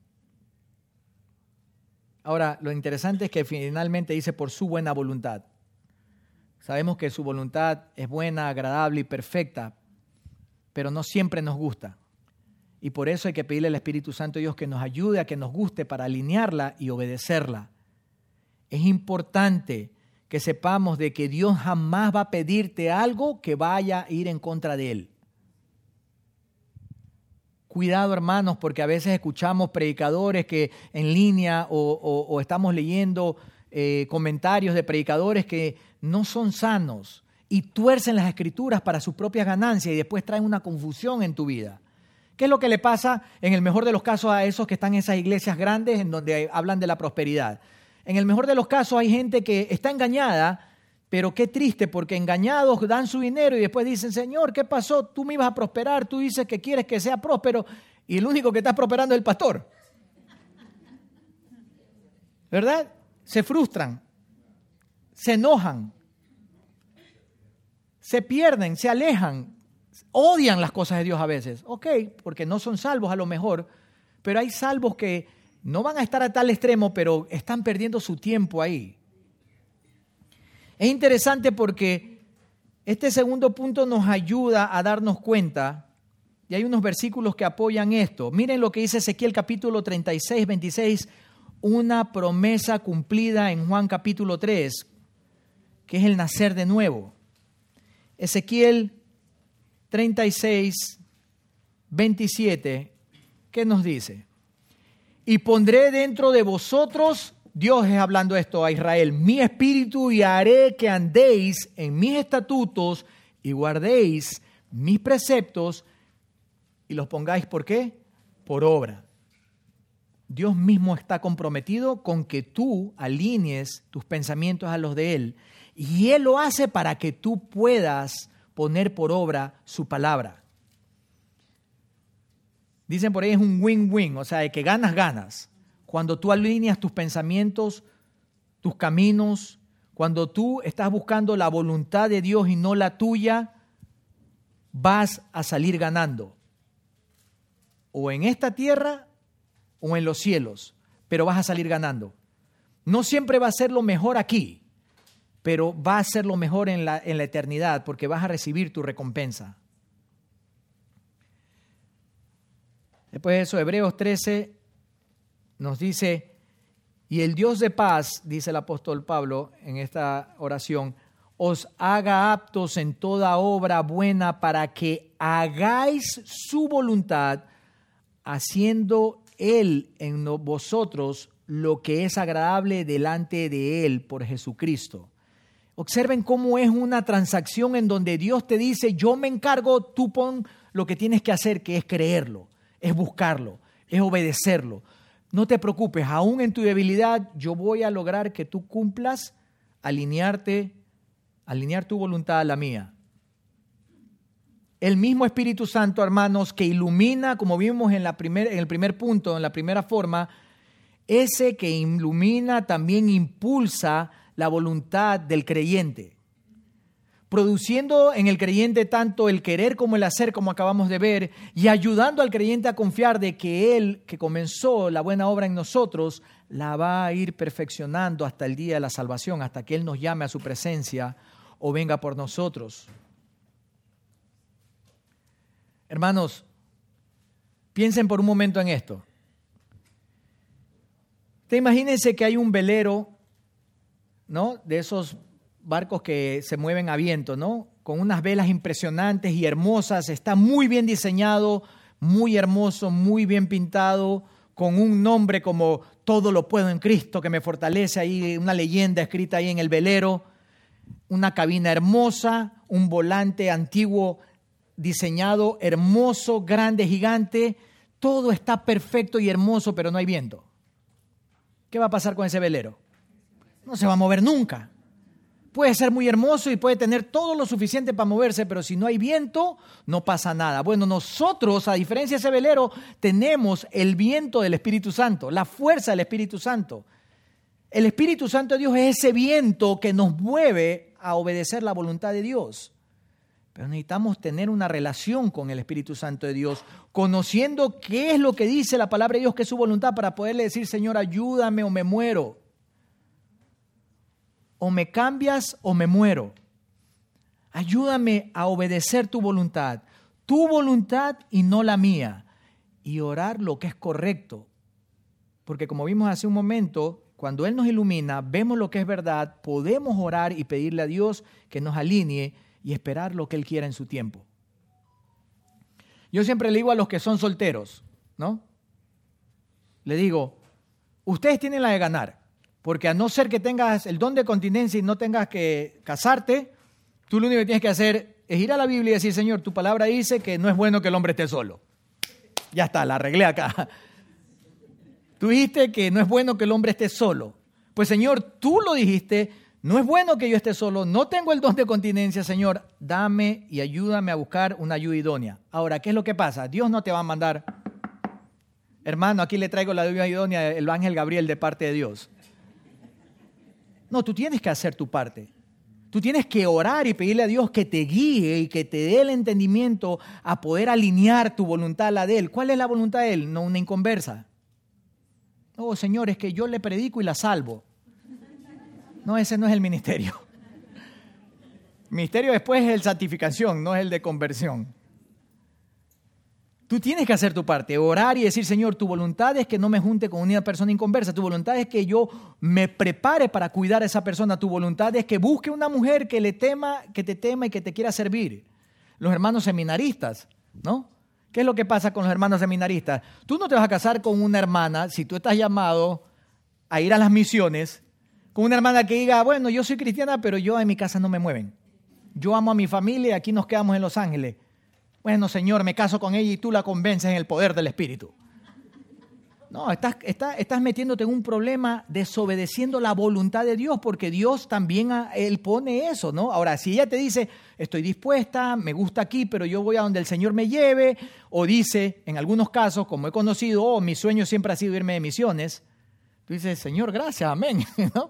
Ahora, lo interesante es que finalmente dice por su buena voluntad. Sabemos que su voluntad es buena, agradable y perfecta, pero no siempre nos gusta. Y por eso hay que pedirle al Espíritu Santo de Dios que nos ayude a que nos guste para alinearla y obedecerla. Es importante que sepamos de que Dios jamás va a pedirte algo que vaya a ir en contra de Él. Cuidado, hermanos, porque a veces escuchamos predicadores que en línea o, o, o estamos leyendo eh, comentarios de predicadores que no son sanos y tuercen las escrituras para sus propias ganancias y después traen una confusión en tu vida. ¿Qué es lo que le pasa en el mejor de los casos a esos que están en esas iglesias grandes en donde hablan de la prosperidad? En el mejor de los casos hay gente que está engañada, pero qué triste, porque engañados dan su dinero y después dicen, Señor, ¿qué pasó? Tú me ibas a prosperar, tú dices que quieres que sea próspero y el único que está prosperando es el pastor. ¿Verdad? Se frustran, se enojan, se pierden, se alejan, odian las cosas de Dios a veces. Ok, porque no son salvos a lo mejor, pero hay salvos que no van a estar a tal extremo, pero están perdiendo su tiempo ahí. Es interesante porque este segundo punto nos ayuda a darnos cuenta, y hay unos versículos que apoyan esto. Miren lo que dice Ezequiel capítulo treinta y seis, veintiséis, una promesa cumplida en Juan capítulo tres, que es el nacer de nuevo. Ezequiel treinta y seis, veintisiete, ¿qué nos dice? Y pondré dentro de vosotros, Dios es hablando esto a Israel, mi espíritu y haré que andéis en mis estatutos y guardéis mis preceptos y los pongáis, ¿por qué? Por obra. Dios mismo está comprometido con que tú alinees tus pensamientos a los de Él y Él lo hace para que tú puedas poner por obra su palabra. Dicen por ahí es un win-win, o sea, de que ganas, ganas. Cuando tú alineas tus pensamientos, tus caminos, cuando tú estás buscando la voluntad de Dios y no la tuya, vas a salir ganando. O en esta tierra o en los cielos, pero vas a salir ganando. No siempre va a ser lo mejor aquí, pero va a ser lo mejor en la, en la eternidad, porque vas a recibir tu recompensa. Después de eso, Hebreos trece nos dice, y el Dios de paz, dice el apóstol Pablo en esta oración, os haga aptos en toda obra buena para que hagáis su voluntad, haciendo Él en vosotros lo que es agradable delante de Él por Jesucristo. Observen cómo es una transacción en donde Dios te dice, yo me encargo, tú pon lo que tienes que hacer, que es creerlo, es buscarlo, es obedecerlo. No te preocupes, aún en tu debilidad, yo voy a lograr que tú cumplas, alinearte, alinear tu voluntad a la mía. El mismo Espíritu Santo, hermanos, que ilumina, como vimos en, la primer, en el primer punto, en la primera forma, ese que ilumina también impulsa la voluntad del creyente, produciendo en el creyente tanto el querer como el hacer, como acabamos de ver, y ayudando al creyente a confiar de que Él, que comenzó la buena obra en nosotros, la va a ir perfeccionando hasta el día de la salvación, hasta que Él nos llame a su presencia o venga por nosotros. Hermanos, piensen por un momento en esto. Te imagínense que hay un velero, ¿no? De esos barcos que se mueven a viento, ¿no? Con unas velas impresionantes y hermosas. Está muy bien diseñado, muy hermoso, muy bien pintado, con un nombre como todo lo puedo en Cristo, que me fortalece ahí, una leyenda escrita ahí en el velero. Una cabina hermosa, un volante antiguo diseñado, hermoso, grande, gigante. Todo está perfecto y hermoso, pero no hay viento. ¿Qué va a pasar con ese velero? No se va a mover nunca. Puede ser muy hermoso y puede tener todo lo suficiente para moverse, pero si no hay viento, no pasa nada. Bueno, nosotros, a diferencia de ese velero, tenemos el viento del Espíritu Santo, la fuerza del Espíritu Santo. El Espíritu Santo de Dios es ese viento que nos mueve a obedecer la voluntad de Dios. Pero necesitamos tener una relación con el Espíritu Santo de Dios, conociendo qué es lo que dice la palabra de Dios, que es su voluntad, para poderle decir, Señor, ayúdame o me muero. O me cambias o me muero. Ayúdame a obedecer tu voluntad, tu voluntad y no la mía. Y orar lo que es correcto. Porque como vimos hace un momento, cuando Él nos ilumina, vemos lo que es verdad, podemos orar y pedirle a Dios que nos alinee y esperar lo que Él quiera en su tiempo. Yo siempre le digo a los que son solteros, ¿no? Le digo, ustedes tienen la de ganar, porque a no ser que tengas el don de continencia y no tengas que casarte, tú lo único que tienes que hacer es ir a la Biblia y decir, Señor, tu palabra dice que no es bueno que el hombre esté solo. Ya está, la arreglé acá. Tú dijiste que no es bueno que el hombre esté solo. Pues Señor, tú lo dijiste, no es bueno que yo esté solo, no tengo el don de continencia, Señor, dame y ayúdame a buscar una ayuda idónea. Ahora, ¿qué es lo que pasa? Dios no te va a mandar, hermano, aquí le traigo la ayuda idónea, el ángel Gabriel de parte de Dios. No, tú tienes que hacer tu parte. Tú tienes que orar y pedirle a Dios que te guíe y que te dé el entendimiento a poder alinear tu voluntad a la de Él. ¿Cuál es la voluntad de Él? No una inconversa. Oh, Señor, es que yo le predico y la salvo. No, ese no es el ministerio. El ministerio después es el santificación, no es el de conversión. Tú tienes que hacer tu parte, orar y decir, Señor, tu voluntad es que no me junte con una persona inconversa. Tu voluntad es que yo me prepare para cuidar a esa persona. Tu voluntad es que busque una mujer que le tema, que te tema y que te quiera servir. Los hermanos seminaristas, ¿no? ¿Qué es lo que pasa con los hermanos seminaristas? Tú no te vas a casar con una hermana, si tú estás llamado a ir a las misiones, con una hermana que diga, bueno, yo soy cristiana, pero yo en mi casa no me mueven. Yo amo a mi familia y aquí nos quedamos en Los Ángeles. Bueno, Señor, me caso con ella y tú la convences en el poder del Espíritu. No, estás, estás, estás metiéndote en un problema desobedeciendo la voluntad de Dios, porque Dios también, a, Él pone eso, ¿no? Ahora, si ella te dice, estoy dispuesta, me gusta aquí, pero yo voy a donde el Señor me lleve, o dice, en algunos casos, como he conocido, oh, mi sueño siempre ha sido irme de misiones, tú dices, Señor, gracias, amén, ¿no?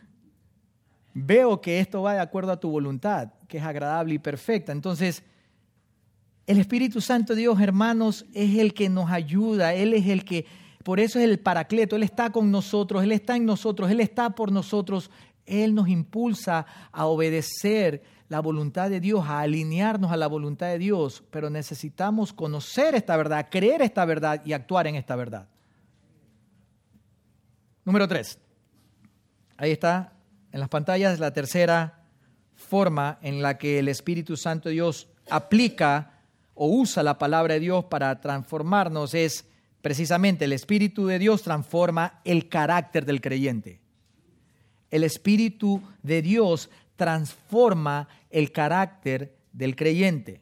Veo que esto va de acuerdo a tu voluntad, que es agradable y perfecta. Entonces, el Espíritu Santo de Dios, hermanos, es el que nos ayuda, Él es el que, por eso es el Paracleto, Él está con nosotros, Él está en nosotros, Él está por nosotros, Él nos impulsa a obedecer la voluntad de Dios, a alinearnos a la voluntad de Dios, pero necesitamos conocer esta verdad, creer esta verdad y actuar en esta verdad. Número tres. Ahí está, en las pantallas, la tercera forma en la que el Espíritu Santo de Dios aplica o usa la palabra de Dios para transformarnos es precisamente el Espíritu de Dios transforma el carácter del creyente. El Espíritu de Dios transforma el carácter del creyente.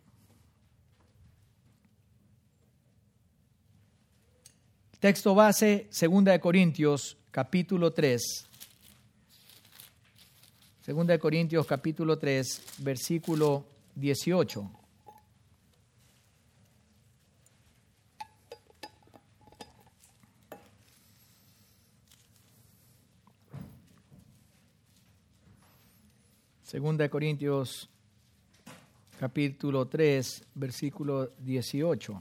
Texto base, Segunda de Corintios, capítulo tres. Segunda de Corintios, capítulo tres, versículo dieciocho. Segunda de Corintios, capítulo tres, versículo dieciocho.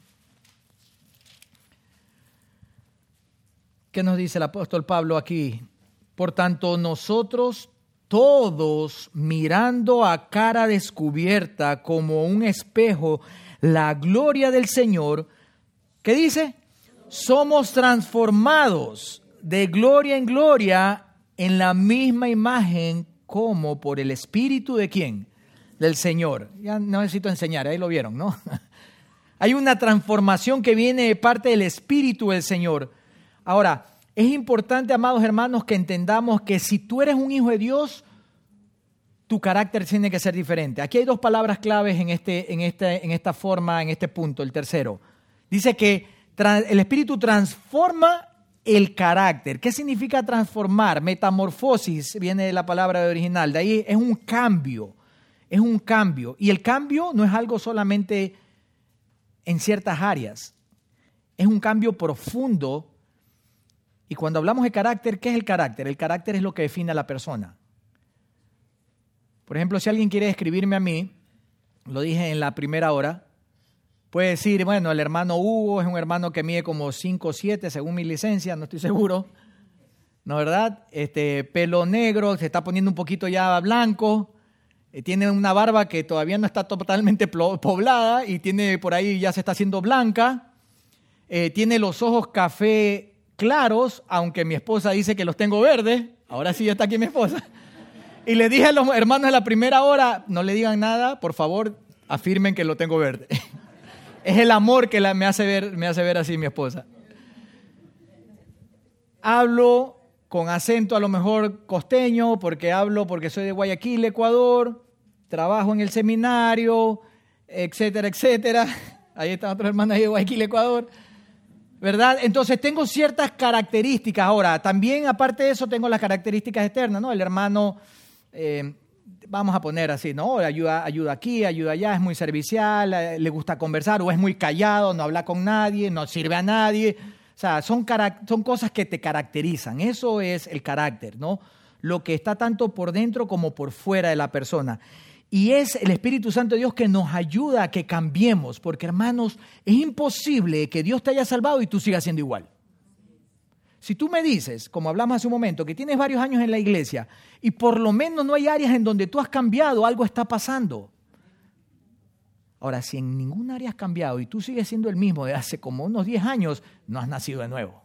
¿Qué nos dice el apóstol Pablo aquí? Por tanto, nosotros todos, mirando a cara descubierta como un espejo la gloria del Señor, ¿qué dice? Somos transformados de gloria en gloria en la misma imagen como por el Espíritu de ¿quién? Del Señor. Ya no necesito enseñar, ahí lo vieron, ¿no? Hay una transformación que viene de parte del Espíritu del Señor. Ahora, es importante, amados hermanos, que entendamos que si tú eres un hijo de Dios, tu carácter tiene que ser diferente. Aquí hay dos palabras claves en, este, en, este, en esta forma, en este punto, el tercero. Dice que tra- el Espíritu transforma el carácter. ¿Qué significa transformar? Metamorfosis viene de la palabra original. De ahí es un cambio. Es un cambio. Y el cambio no es algo solamente en ciertas áreas. Es un cambio profundo. Y cuando hablamos de carácter, ¿qué es el carácter? El carácter es lo que define a la persona. Por ejemplo, si alguien quiere describirme a mí, lo dije en la primera hora, puede decir, bueno, el hermano Hugo es un hermano que mide como cinco o siete, según mi licencia, no estoy seguro, ¿no verdad? Este, pelo negro, se está poniendo un poquito ya blanco, eh, tiene una barba que todavía no está totalmente poblada y tiene por ahí ya se está haciendo blanca, eh, tiene los ojos café claros, aunque mi esposa dice que los tengo verdes, ahora sí ya está aquí mi esposa. Y le dije a los hermanos de la primera hora, no le digan nada, por favor, afirmen que lo tengo verde. Es el amor que la, me, hace ver, me hace ver así mi esposa. Hablo con acento a lo mejor costeño, porque hablo porque soy de Guayaquil, Ecuador, trabajo en el seminario, etcétera, etcétera. Ahí están otros hermanos ahí de Guayaquil, Ecuador. ¿Verdad? Entonces tengo ciertas características. Ahora, también aparte de eso tengo las características externas, ¿no? El hermano, eh, vamos a poner así, ¿no? Ayuda, ayuda aquí, ayuda allá, es muy servicial, le gusta conversar o es muy callado, no habla con nadie, no sirve a nadie. O sea, son, son cosas que te caracterizan. Eso es el carácter, ¿no? Lo que está tanto por dentro como por fuera de la persona. Y es el Espíritu Santo de Dios que nos ayuda a que cambiemos, porque hermanos, es imposible que Dios te haya salvado y tú sigas siendo igual. Si tú me dices, como hablamos hace un momento, que tienes varios años en la iglesia y por lo menos no hay áreas en donde tú has cambiado, algo está pasando. Ahora, si en ningún área has cambiado y tú sigues siendo el mismo de hace como unos diez años, no has nacido de nuevo.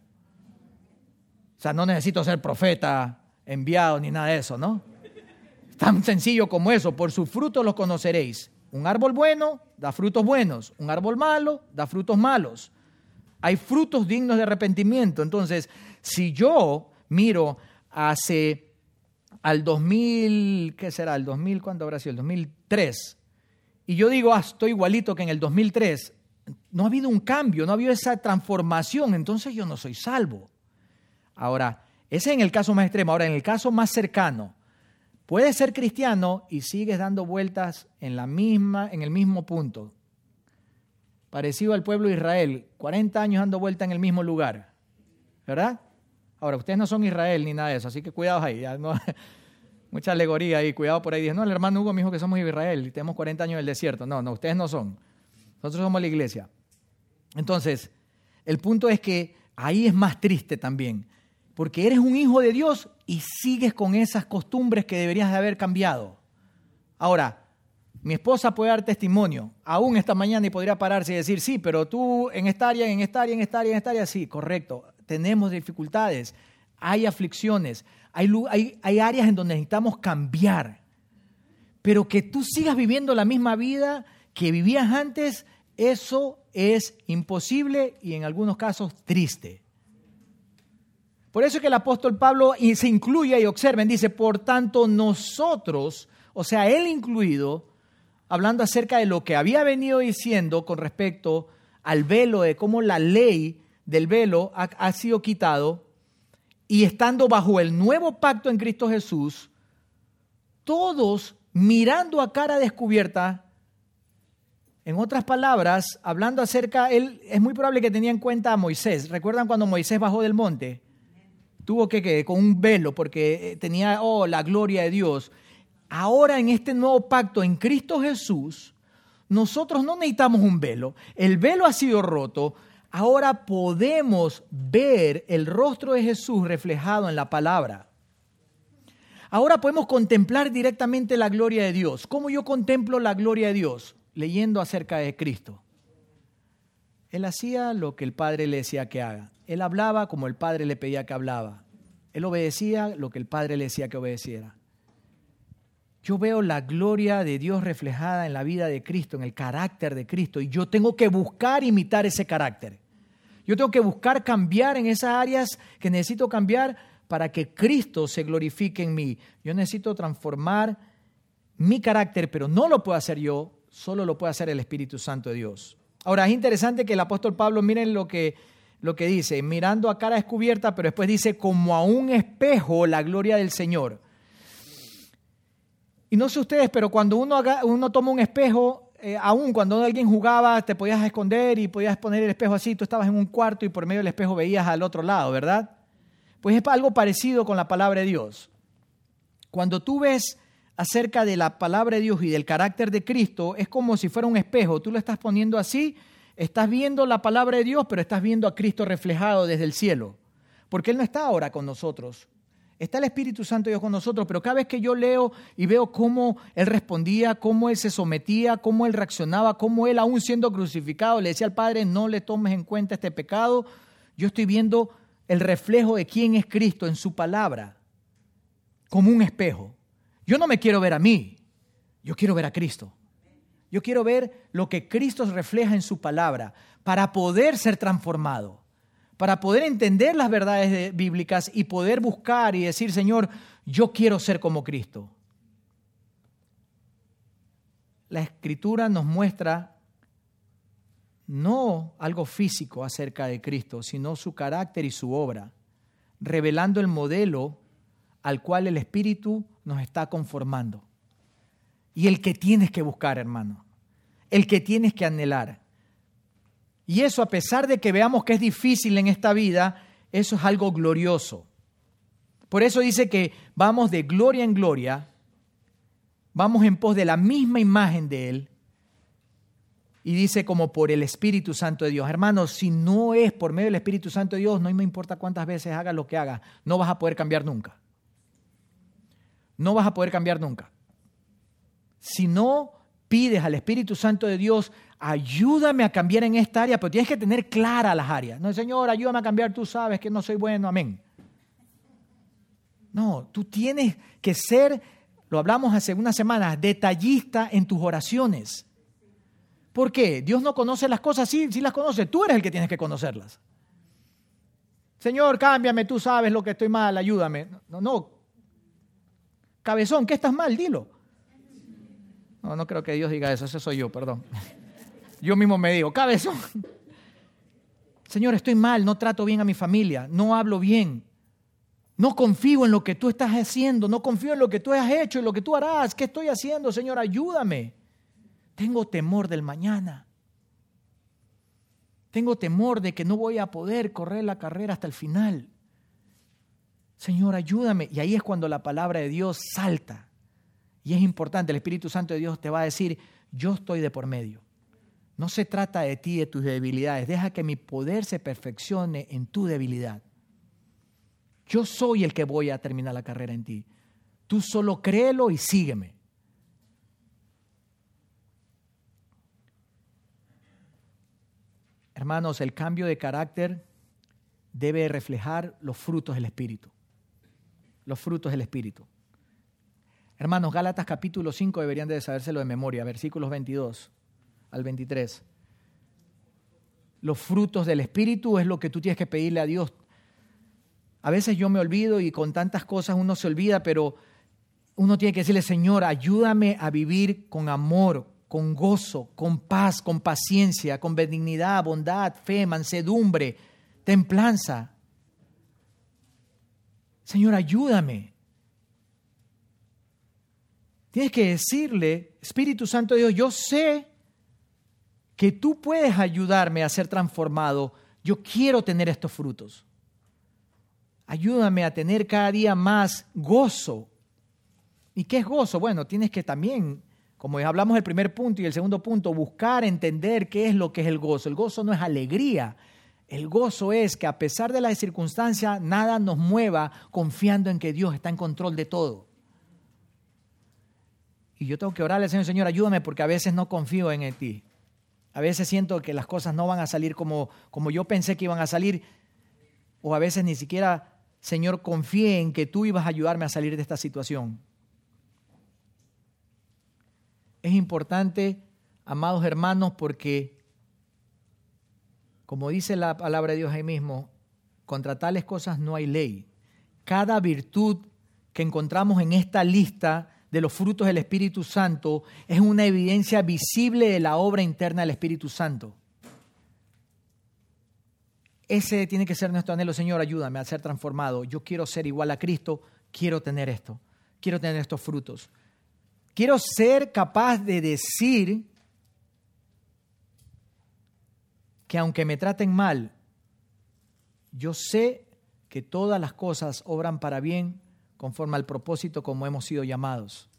O sea, no necesito ser profeta, enviado, ni nada de eso, ¿no? Tan sencillo como eso, por sus frutos los conoceréis. Un árbol bueno da frutos buenos, un árbol malo da frutos malos. Hay frutos dignos de arrepentimiento. Entonces, si yo miro hace al dos mil, ¿qué será? ¿El dos mil cuándo habrá sido? El dos mil tres. Y yo digo, ah, estoy igualito que en el dos mil tres. No ha habido un cambio, no ha habido esa transformación, entonces yo no soy salvo. Ahora, ese es en el caso más extremo. Ahora, en el caso más cercano, puedes ser cristiano y sigues dando vueltas en la misma, en el mismo punto. Parecido al pueblo de Israel, cuarenta años dando vueltas en el mismo lugar. ¿Verdad? Ahora, ustedes no son Israel ni nada de eso, así que cuidados ahí. Ya no, mucha alegoría ahí, cuidado por ahí. Dice, no, el hermano Hugo me dijo que somos Israel y tenemos cuarenta años en el desierto. No, no, ustedes no son. Nosotros somos la iglesia. Entonces, el punto es que ahí es más triste también. Porque eres un hijo de Dios y sigues con esas costumbres que deberías de haber cambiado. Ahora, mi esposa puede dar testimonio, aún esta mañana, y podría pararse y decir, sí, pero tú en esta área, en esta área, en esta área, en esta área, sí, correcto. Tenemos dificultades, hay aflicciones, hay, hay, hay áreas en donde necesitamos cambiar. pero que tú sigas viviendo la misma vida que vivías antes, eso es imposible y en algunos casos triste. Por eso es que el apóstol Pablo se incluye y observen, dice, por tanto nosotros, o sea, él incluido, hablando acerca de lo que había venido diciendo con respecto al velo, de cómo la ley del velo ha, ha sido quitado, y estando bajo el nuevo pacto en Cristo Jesús, todos mirando a cara descubierta, en otras palabras, hablando acerca, él es muy probable que tenía en cuenta a Moisés. ¿Recuerdan cuando Moisés bajó del monte? Tuvo que, que con un velo porque tenía oh, la gloria de Dios. Ahora en este nuevo pacto en Cristo Jesús, nosotros no necesitamos un velo. El velo ha sido roto. Ahora podemos ver el rostro de Jesús reflejado en la palabra. Ahora podemos contemplar directamente la gloria de Dios. ¿Cómo yo contemplo la gloria de Dios? Leyendo acerca de Cristo. Él hacía lo que el Padre le decía que haga. Él hablaba como el Padre le pedía que hablaba. Él obedecía lo que el Padre le decía que obedeciera. Yo veo la gloria de Dios reflejada en la vida de Cristo, en el carácter de Cristo, y yo tengo que buscar imitar ese carácter. Yo tengo que buscar cambiar en esas áreas que necesito cambiar para que Cristo se glorifique en mí. Yo necesito transformar mi carácter, pero no lo puedo hacer yo, solo lo puede hacer el Espíritu Santo de Dios. Ahora, es interesante que el apóstol Pablo, miren lo que, lo que dice, mirando a cara descubierta, pero después dice, como a un espejo, la gloria del Señor. Y no sé ustedes, pero cuando uno, haga, uno toma un espejo, eh, aún cuando alguien jugaba, te podías esconder y podías poner el espejo así, tú estabas en un cuarto y por medio del espejo veías al otro lado, ¿verdad? Pues es algo parecido con la palabra de Dios. Cuando tú ves acerca de la palabra de Dios y del carácter de Cristo, es como si fuera un espejo. Tú lo estás poniendo así, estás viendo la palabra de Dios, pero estás viendo a Cristo reflejado desde el cielo. Porque Él no está ahora con nosotros. Está el Espíritu Santo de Dios con nosotros, pero cada vez que yo leo y veo cómo Él respondía, cómo Él se sometía, cómo Él reaccionaba, cómo Él, aún siendo crucificado, le decía al Padre, no le tomes en cuenta este pecado, yo estoy viendo el reflejo de quién es Cristo en su palabra, como un espejo. Yo no me quiero ver a mí, yo quiero ver a Cristo. Yo quiero ver lo que Cristo refleja en su palabra para poder ser transformado, para poder entender las verdades bíblicas y poder buscar y decir, Señor, yo quiero ser como Cristo. La Escritura nos muestra no algo físico acerca de Cristo, sino su carácter y su obra, revelando el modelo al cual el Espíritu nos está conformando. Y el que tienes que buscar, hermano, el que tienes que anhelar. Y eso, a pesar de que veamos que es difícil en esta vida, eso es algo glorioso. Por eso dice que vamos de gloria en gloria, vamos en pos de la misma imagen de Él. Y dice como por el Espíritu Santo de Dios. Hermanos, si no es por medio del Espíritu Santo de Dios, no me importa cuántas veces hagas lo que hagas, no vas a poder cambiar nunca. No vas a poder cambiar nunca. Si no pides al Espíritu Santo de Dios, ayúdame a cambiar en esta área, pero tienes que tener claras las áreas. No, Señor, ayúdame a cambiar, tú sabes que no soy bueno, amén. No, tú tienes que ser, lo hablamos hace unas semanas, detallista en tus oraciones. ¿Por qué? Dios no conoce las cosas, sí, sí las conoce, tú eres el que tienes que conocerlas. Señor, cámbiame, tú sabes lo que estoy mal, ayúdame. No, no. Cabezón, ¿qué estás mal? Dilo. No, no creo que Dios diga eso, ese soy yo, perdón. Yo mismo me digo, cabezón. Señor, estoy mal, no trato bien a mi familia, no hablo bien. No confío en lo que tú estás haciendo, no confío en lo que tú has hecho y lo que tú harás. ¿Qué estoy haciendo, Señor? Ayúdame. Tengo temor del mañana. Tengo temor de que no voy a poder correr la carrera hasta el final. Señor, ayúdame. Y ahí es cuando la palabra de Dios salta. Y es importante, el Espíritu Santo de Dios te va a decir, yo estoy de por medio. No se trata de ti, de tus debilidades. Deja que mi poder se perfeccione en tu debilidad. Yo soy el que voy a terminar la carrera en ti. Tú solo créelo y sígueme. Hermanos, el cambio de carácter debe reflejar los frutos del Espíritu. Los frutos del Espíritu. Hermanos, Gálatas capítulo cinco deberían de sabérselo de memoria, versículos veintidós al veintitrés. Los frutos del Espíritu es lo que tú tienes que pedirle a Dios. A veces yo me olvido y con tantas cosas uno se olvida, pero uno tiene que decirle, Señor, ayúdame a vivir con amor, con gozo, con paz, con paciencia, con benignidad, bondad, fe, mansedumbre, templanza. Señor, ayúdame. Tienes que decirle, Espíritu Santo de Dios, yo sé que tú puedes ayudarme a ser transformado. Yo quiero tener estos frutos. Ayúdame a tener cada día más gozo. ¿Y qué es gozo? Bueno, tienes que también, como hablamos del primer punto y el segundo punto, buscar, entender qué es lo que es el gozo. El gozo no es alegría. El gozo es que a pesar de las circunstancias, nada nos mueva confiando en que Dios está en control de todo. Y yo tengo que orarle al Señor, Señor, ayúdame porque a veces no confío en ti. A veces siento que las cosas no van a salir como, como yo pensé que iban a salir. O a veces ni siquiera, Señor, confié en que tú ibas a ayudarme a salir de esta situación. Es importante, amados hermanos, porque, como dice la palabra de Dios ahí mismo, contra tales cosas no hay ley. Cada virtud que encontramos en esta lista de los frutos del Espíritu Santo es una evidencia visible de la obra interna del Espíritu Santo. Ese tiene que ser nuestro anhelo. Señor, ayúdame a ser transformado. Yo quiero ser igual a Cristo, quiero tener esto, quiero tener estos frutos. Quiero ser capaz de decir que aunque me traten mal, yo sé que todas las cosas obran para bien conforme al propósito como hemos sido llamados.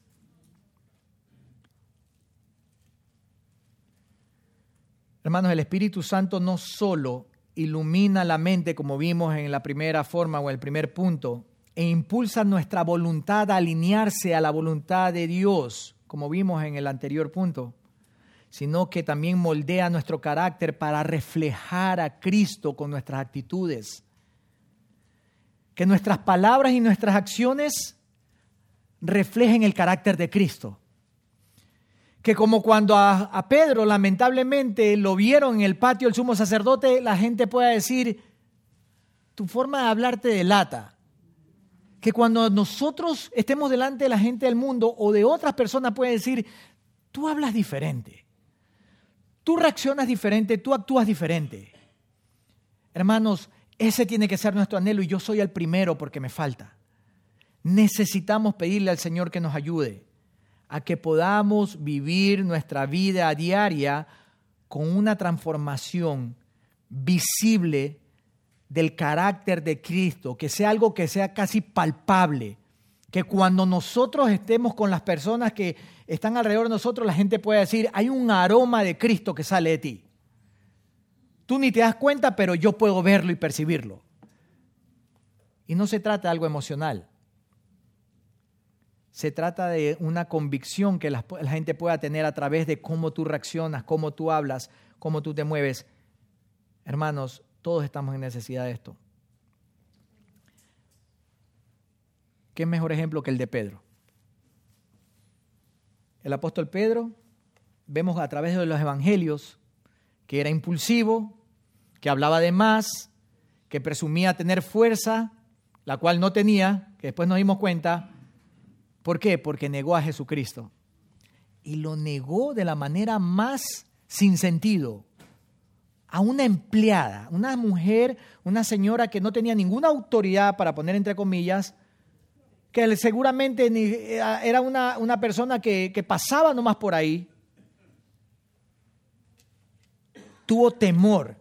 Hermanos, el Espíritu Santo no solo ilumina la mente, como vimos en la primera forma o el primer punto, e impulsa nuestra voluntad a alinearse a la voluntad de Dios, como vimos en el anterior punto, sino que también moldea nuestro carácter para reflejar a Cristo con nuestras actitudes. Que nuestras palabras y nuestras acciones reflejen el carácter de Cristo. Que como cuando a, a Pedro lamentablemente lo vieron en el patio del sumo sacerdote, la gente pueda decir, tu forma de hablar te delata. Que cuando nosotros estemos delante de la gente del mundo o de otras personas puede decir, tú hablas diferente, tú reaccionas diferente, tú actúas diferente. Hermanos, ese tiene que ser nuestro anhelo y yo soy el primero porque me falta. Necesitamos pedirle al Señor que nos ayude a que podamos vivir nuestra vida diaria con una transformación visible del carácter de Cristo, que sea algo que sea casi palpable, que cuando nosotros estemos con las personas que están alrededor de nosotros, la gente pueda decir, hay un aroma de Cristo que sale de ti. Tú ni te das cuenta, pero yo puedo verlo y percibirlo. Y no se trata de algo emocional. Se trata de una convicción que la, la gente pueda tener a través de cómo tú reaccionas, cómo tú hablas, cómo tú te mueves. Hermanos, todos estamos en necesidad de esto. ¿Qué mejor ejemplo que el de Pedro? El apóstol Pedro, vemos a través de los evangelios que era impulsivo, que hablaba de más, que presumía tener fuerza, la cual no tenía, que después nos dimos cuenta. ¿Por qué? Porque negó a Jesucristo. Y lo negó de la manera más sin sentido. A una empleada, una mujer, una señora que no tenía ninguna autoridad, para poner entre comillas, que seguramente era una, una persona que, que pasaba nomás por ahí, tuvo temor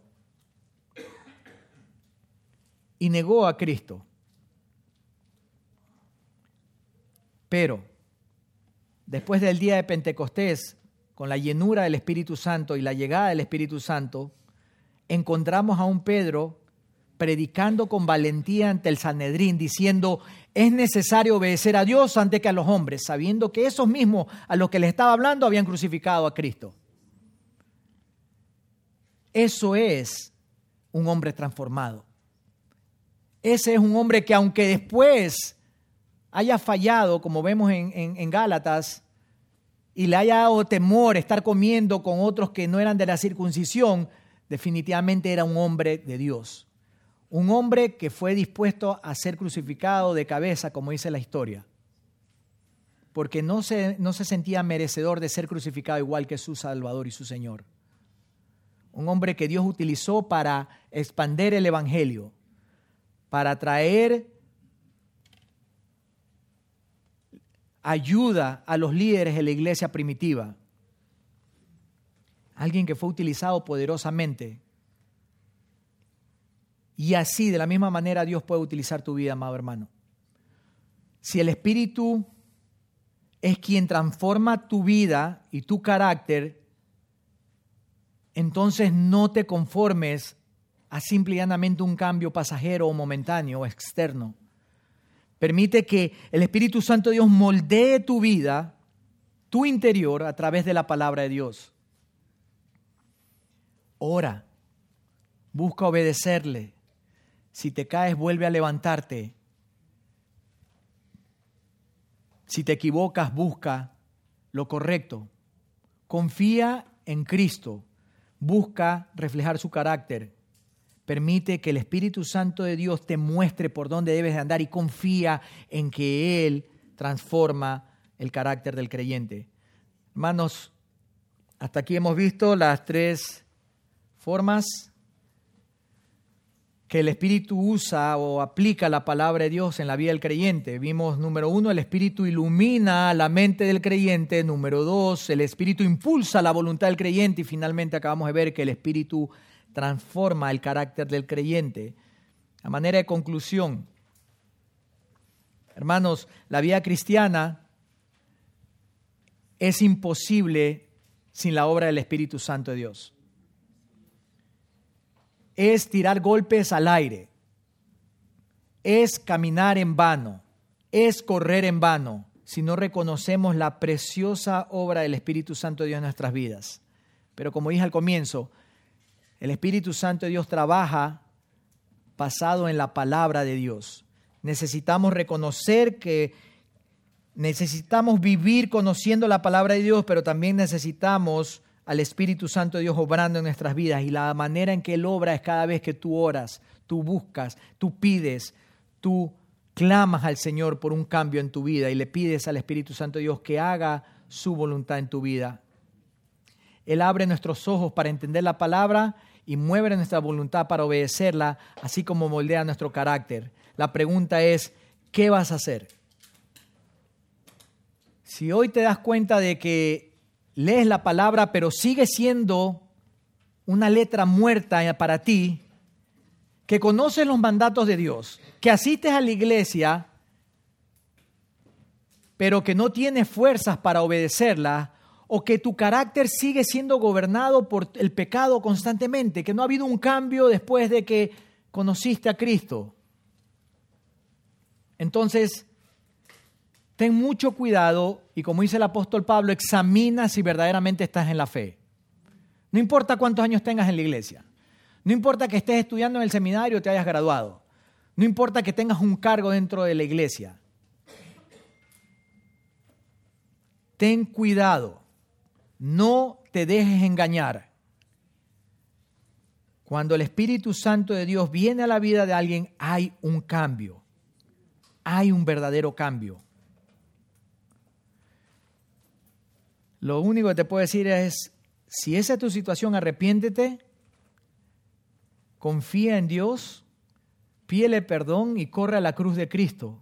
y negó a Cristo. Pero después del día de Pentecostés, con la llenura del Espíritu Santo y la llegada del Espíritu Santo, encontramos a un Pedro predicando con valentía ante el Sanedrín, diciendo, es necesario obedecer a Dios antes que a los hombres, sabiendo que esos mismos a los que le estaba hablando habían crucificado a Cristo. Eso es un hombre transformado. Ese es un hombre que aunque después haya fallado, como vemos en, en, en Gálatas, y le haya dado temor estar comiendo con otros que no eran de la circuncisión, definitivamente era un hombre de Dios. Un hombre que fue dispuesto a ser crucificado de cabeza, como dice la historia, porque no se, no se sentía merecedor de ser crucificado igual que su Salvador y su Señor. Un hombre que Dios utilizó para expandir el Evangelio, para traer ayuda a los líderes de la iglesia primitiva. Alguien que fue utilizado poderosamente. Y así, de la misma manera, Dios puede utilizar tu vida, amado hermano. Si el Espíritu es quien transforma tu vida y tu carácter, entonces no te conformes a simple y llanamente un cambio pasajero o momentáneo o externo. Permite que el Espíritu Santo de Dios moldee tu vida, tu interior, a través de la palabra de Dios. Ora, busca obedecerle. Si te caes, vuelve a levantarte. Si te equivocas, busca lo correcto. Confía en Cristo. Busca reflejar su carácter. Permite que el Espíritu Santo de Dios te muestre por dónde debes de andar y confía en que Él transforma el carácter del creyente. Hermanos, hasta aquí hemos visto las tres formas que el Espíritu usa o aplica la palabra de Dios en la vida del creyente. Vimos, número uno, el Espíritu ilumina la mente del creyente. Número dos, el Espíritu impulsa la voluntad del creyente. Y finalmente acabamos de ver que el Espíritu transforma el carácter del creyente. A manera de conclusión, hermanos, la vida cristiana es imposible sin la obra del Espíritu Santo de Dios. Es tirar golpes al aire, es caminar en vano, es correr en vano, si no reconocemos la preciosa obra del Espíritu Santo de Dios en nuestras vidas. Pero como dije al comienzo, el Espíritu Santo de Dios trabaja basado en la palabra de Dios. Necesitamos reconocer que necesitamos vivir conociendo la palabra de Dios, pero también necesitamos al Espíritu Santo de Dios obrando en nuestras vidas, y la manera en que Él obra es cada vez que tú oras, tú buscas, tú pides, tú clamas al Señor por un cambio en tu vida y le pides al Espíritu Santo de Dios que haga su voluntad en tu vida. Él abre nuestros ojos para entender la palabra y mueve nuestra voluntad para obedecerla, así como moldea nuestro carácter. La pregunta es, ¿qué vas a hacer? Si hoy te das cuenta de que lees la palabra, pero sigue siendo una letra muerta para ti, que conoces los mandatos de Dios, que asistes a la iglesia, pero que no tienes fuerzas para obedecerla, o que tu carácter sigue siendo gobernado por el pecado constantemente, que no ha habido un cambio después de que conociste a Cristo. Entonces, ten mucho cuidado y, como dice el apóstol Pablo, examina si verdaderamente estás en la fe. No importa cuántos años tengas en la iglesia. No importa que estés estudiando en el seminario o te hayas graduado. No importa que tengas un cargo dentro de la iglesia. Ten cuidado. No te dejes engañar. Cuando el Espíritu Santo de Dios viene a la vida de alguien, hay un cambio. Hay un verdadero cambio. Lo único que te puedo decir es, si esa es tu situación, arrepiéntete, confía en Dios, pídele perdón y corre a la cruz de Cristo.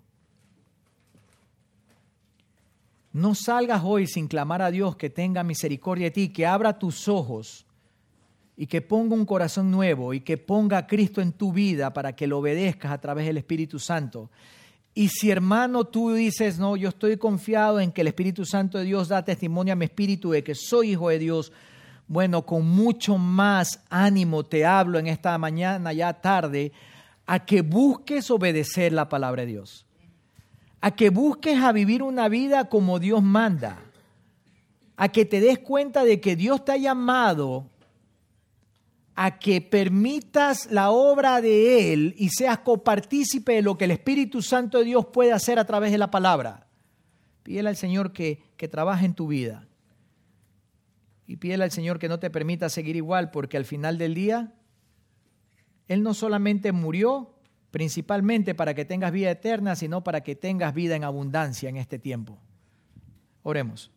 No salgas hoy sin clamar a Dios que tenga misericordia de ti, que abra tus ojos y que ponga un corazón nuevo y que ponga a Cristo en tu vida para que lo obedezcas a través del Espíritu Santo. Y si, hermano, tú dices, no, yo estoy confiado en que el Espíritu Santo de Dios da testimonio a mi espíritu de que soy hijo de Dios, bueno, con mucho más ánimo te hablo en esta mañana, ya tarde, a que busques obedecer la palabra de Dios. A que busques a vivir una vida como Dios manda. A que te des cuenta de que Dios te ha llamado a que permitas la obra de Él y seas copartícipe de lo que el Espíritu Santo de Dios puede hacer a través de la palabra. Pídele al Señor que, que trabaje en tu vida. Y pídele al Señor que no te permita seguir igual, porque al final del día, Él no solamente murió principalmente para que tengas vida eterna, sino para que tengas vida en abundancia en este tiempo. Oremos.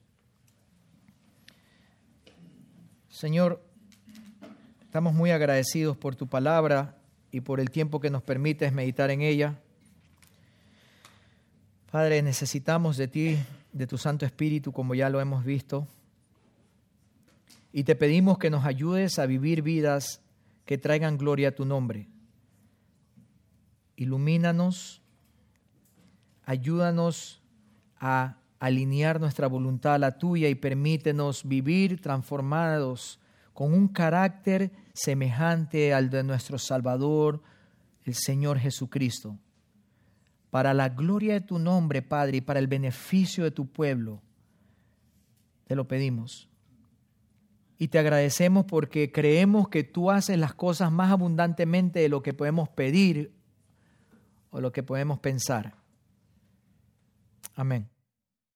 Señor, estamos muy agradecidos por tu palabra y por el tiempo que nos permites meditar en ella. Padre, necesitamos de ti, de tu Santo Espíritu, como ya lo hemos visto. Y te pedimos que nos ayudes a vivir vidas que traigan gloria a tu nombre. Ilumínanos, ayúdanos a alinear nuestra voluntad a la tuya y permítenos vivir transformados con un carácter semejante al de nuestro Salvador, el Señor Jesucristo. Para la gloria de tu nombre, Padre, y para el beneficio de tu pueblo, te lo pedimos. Y te agradecemos porque creemos que tú haces las cosas más abundantemente de lo que podemos pedir o lo que podemos pensar. Amén.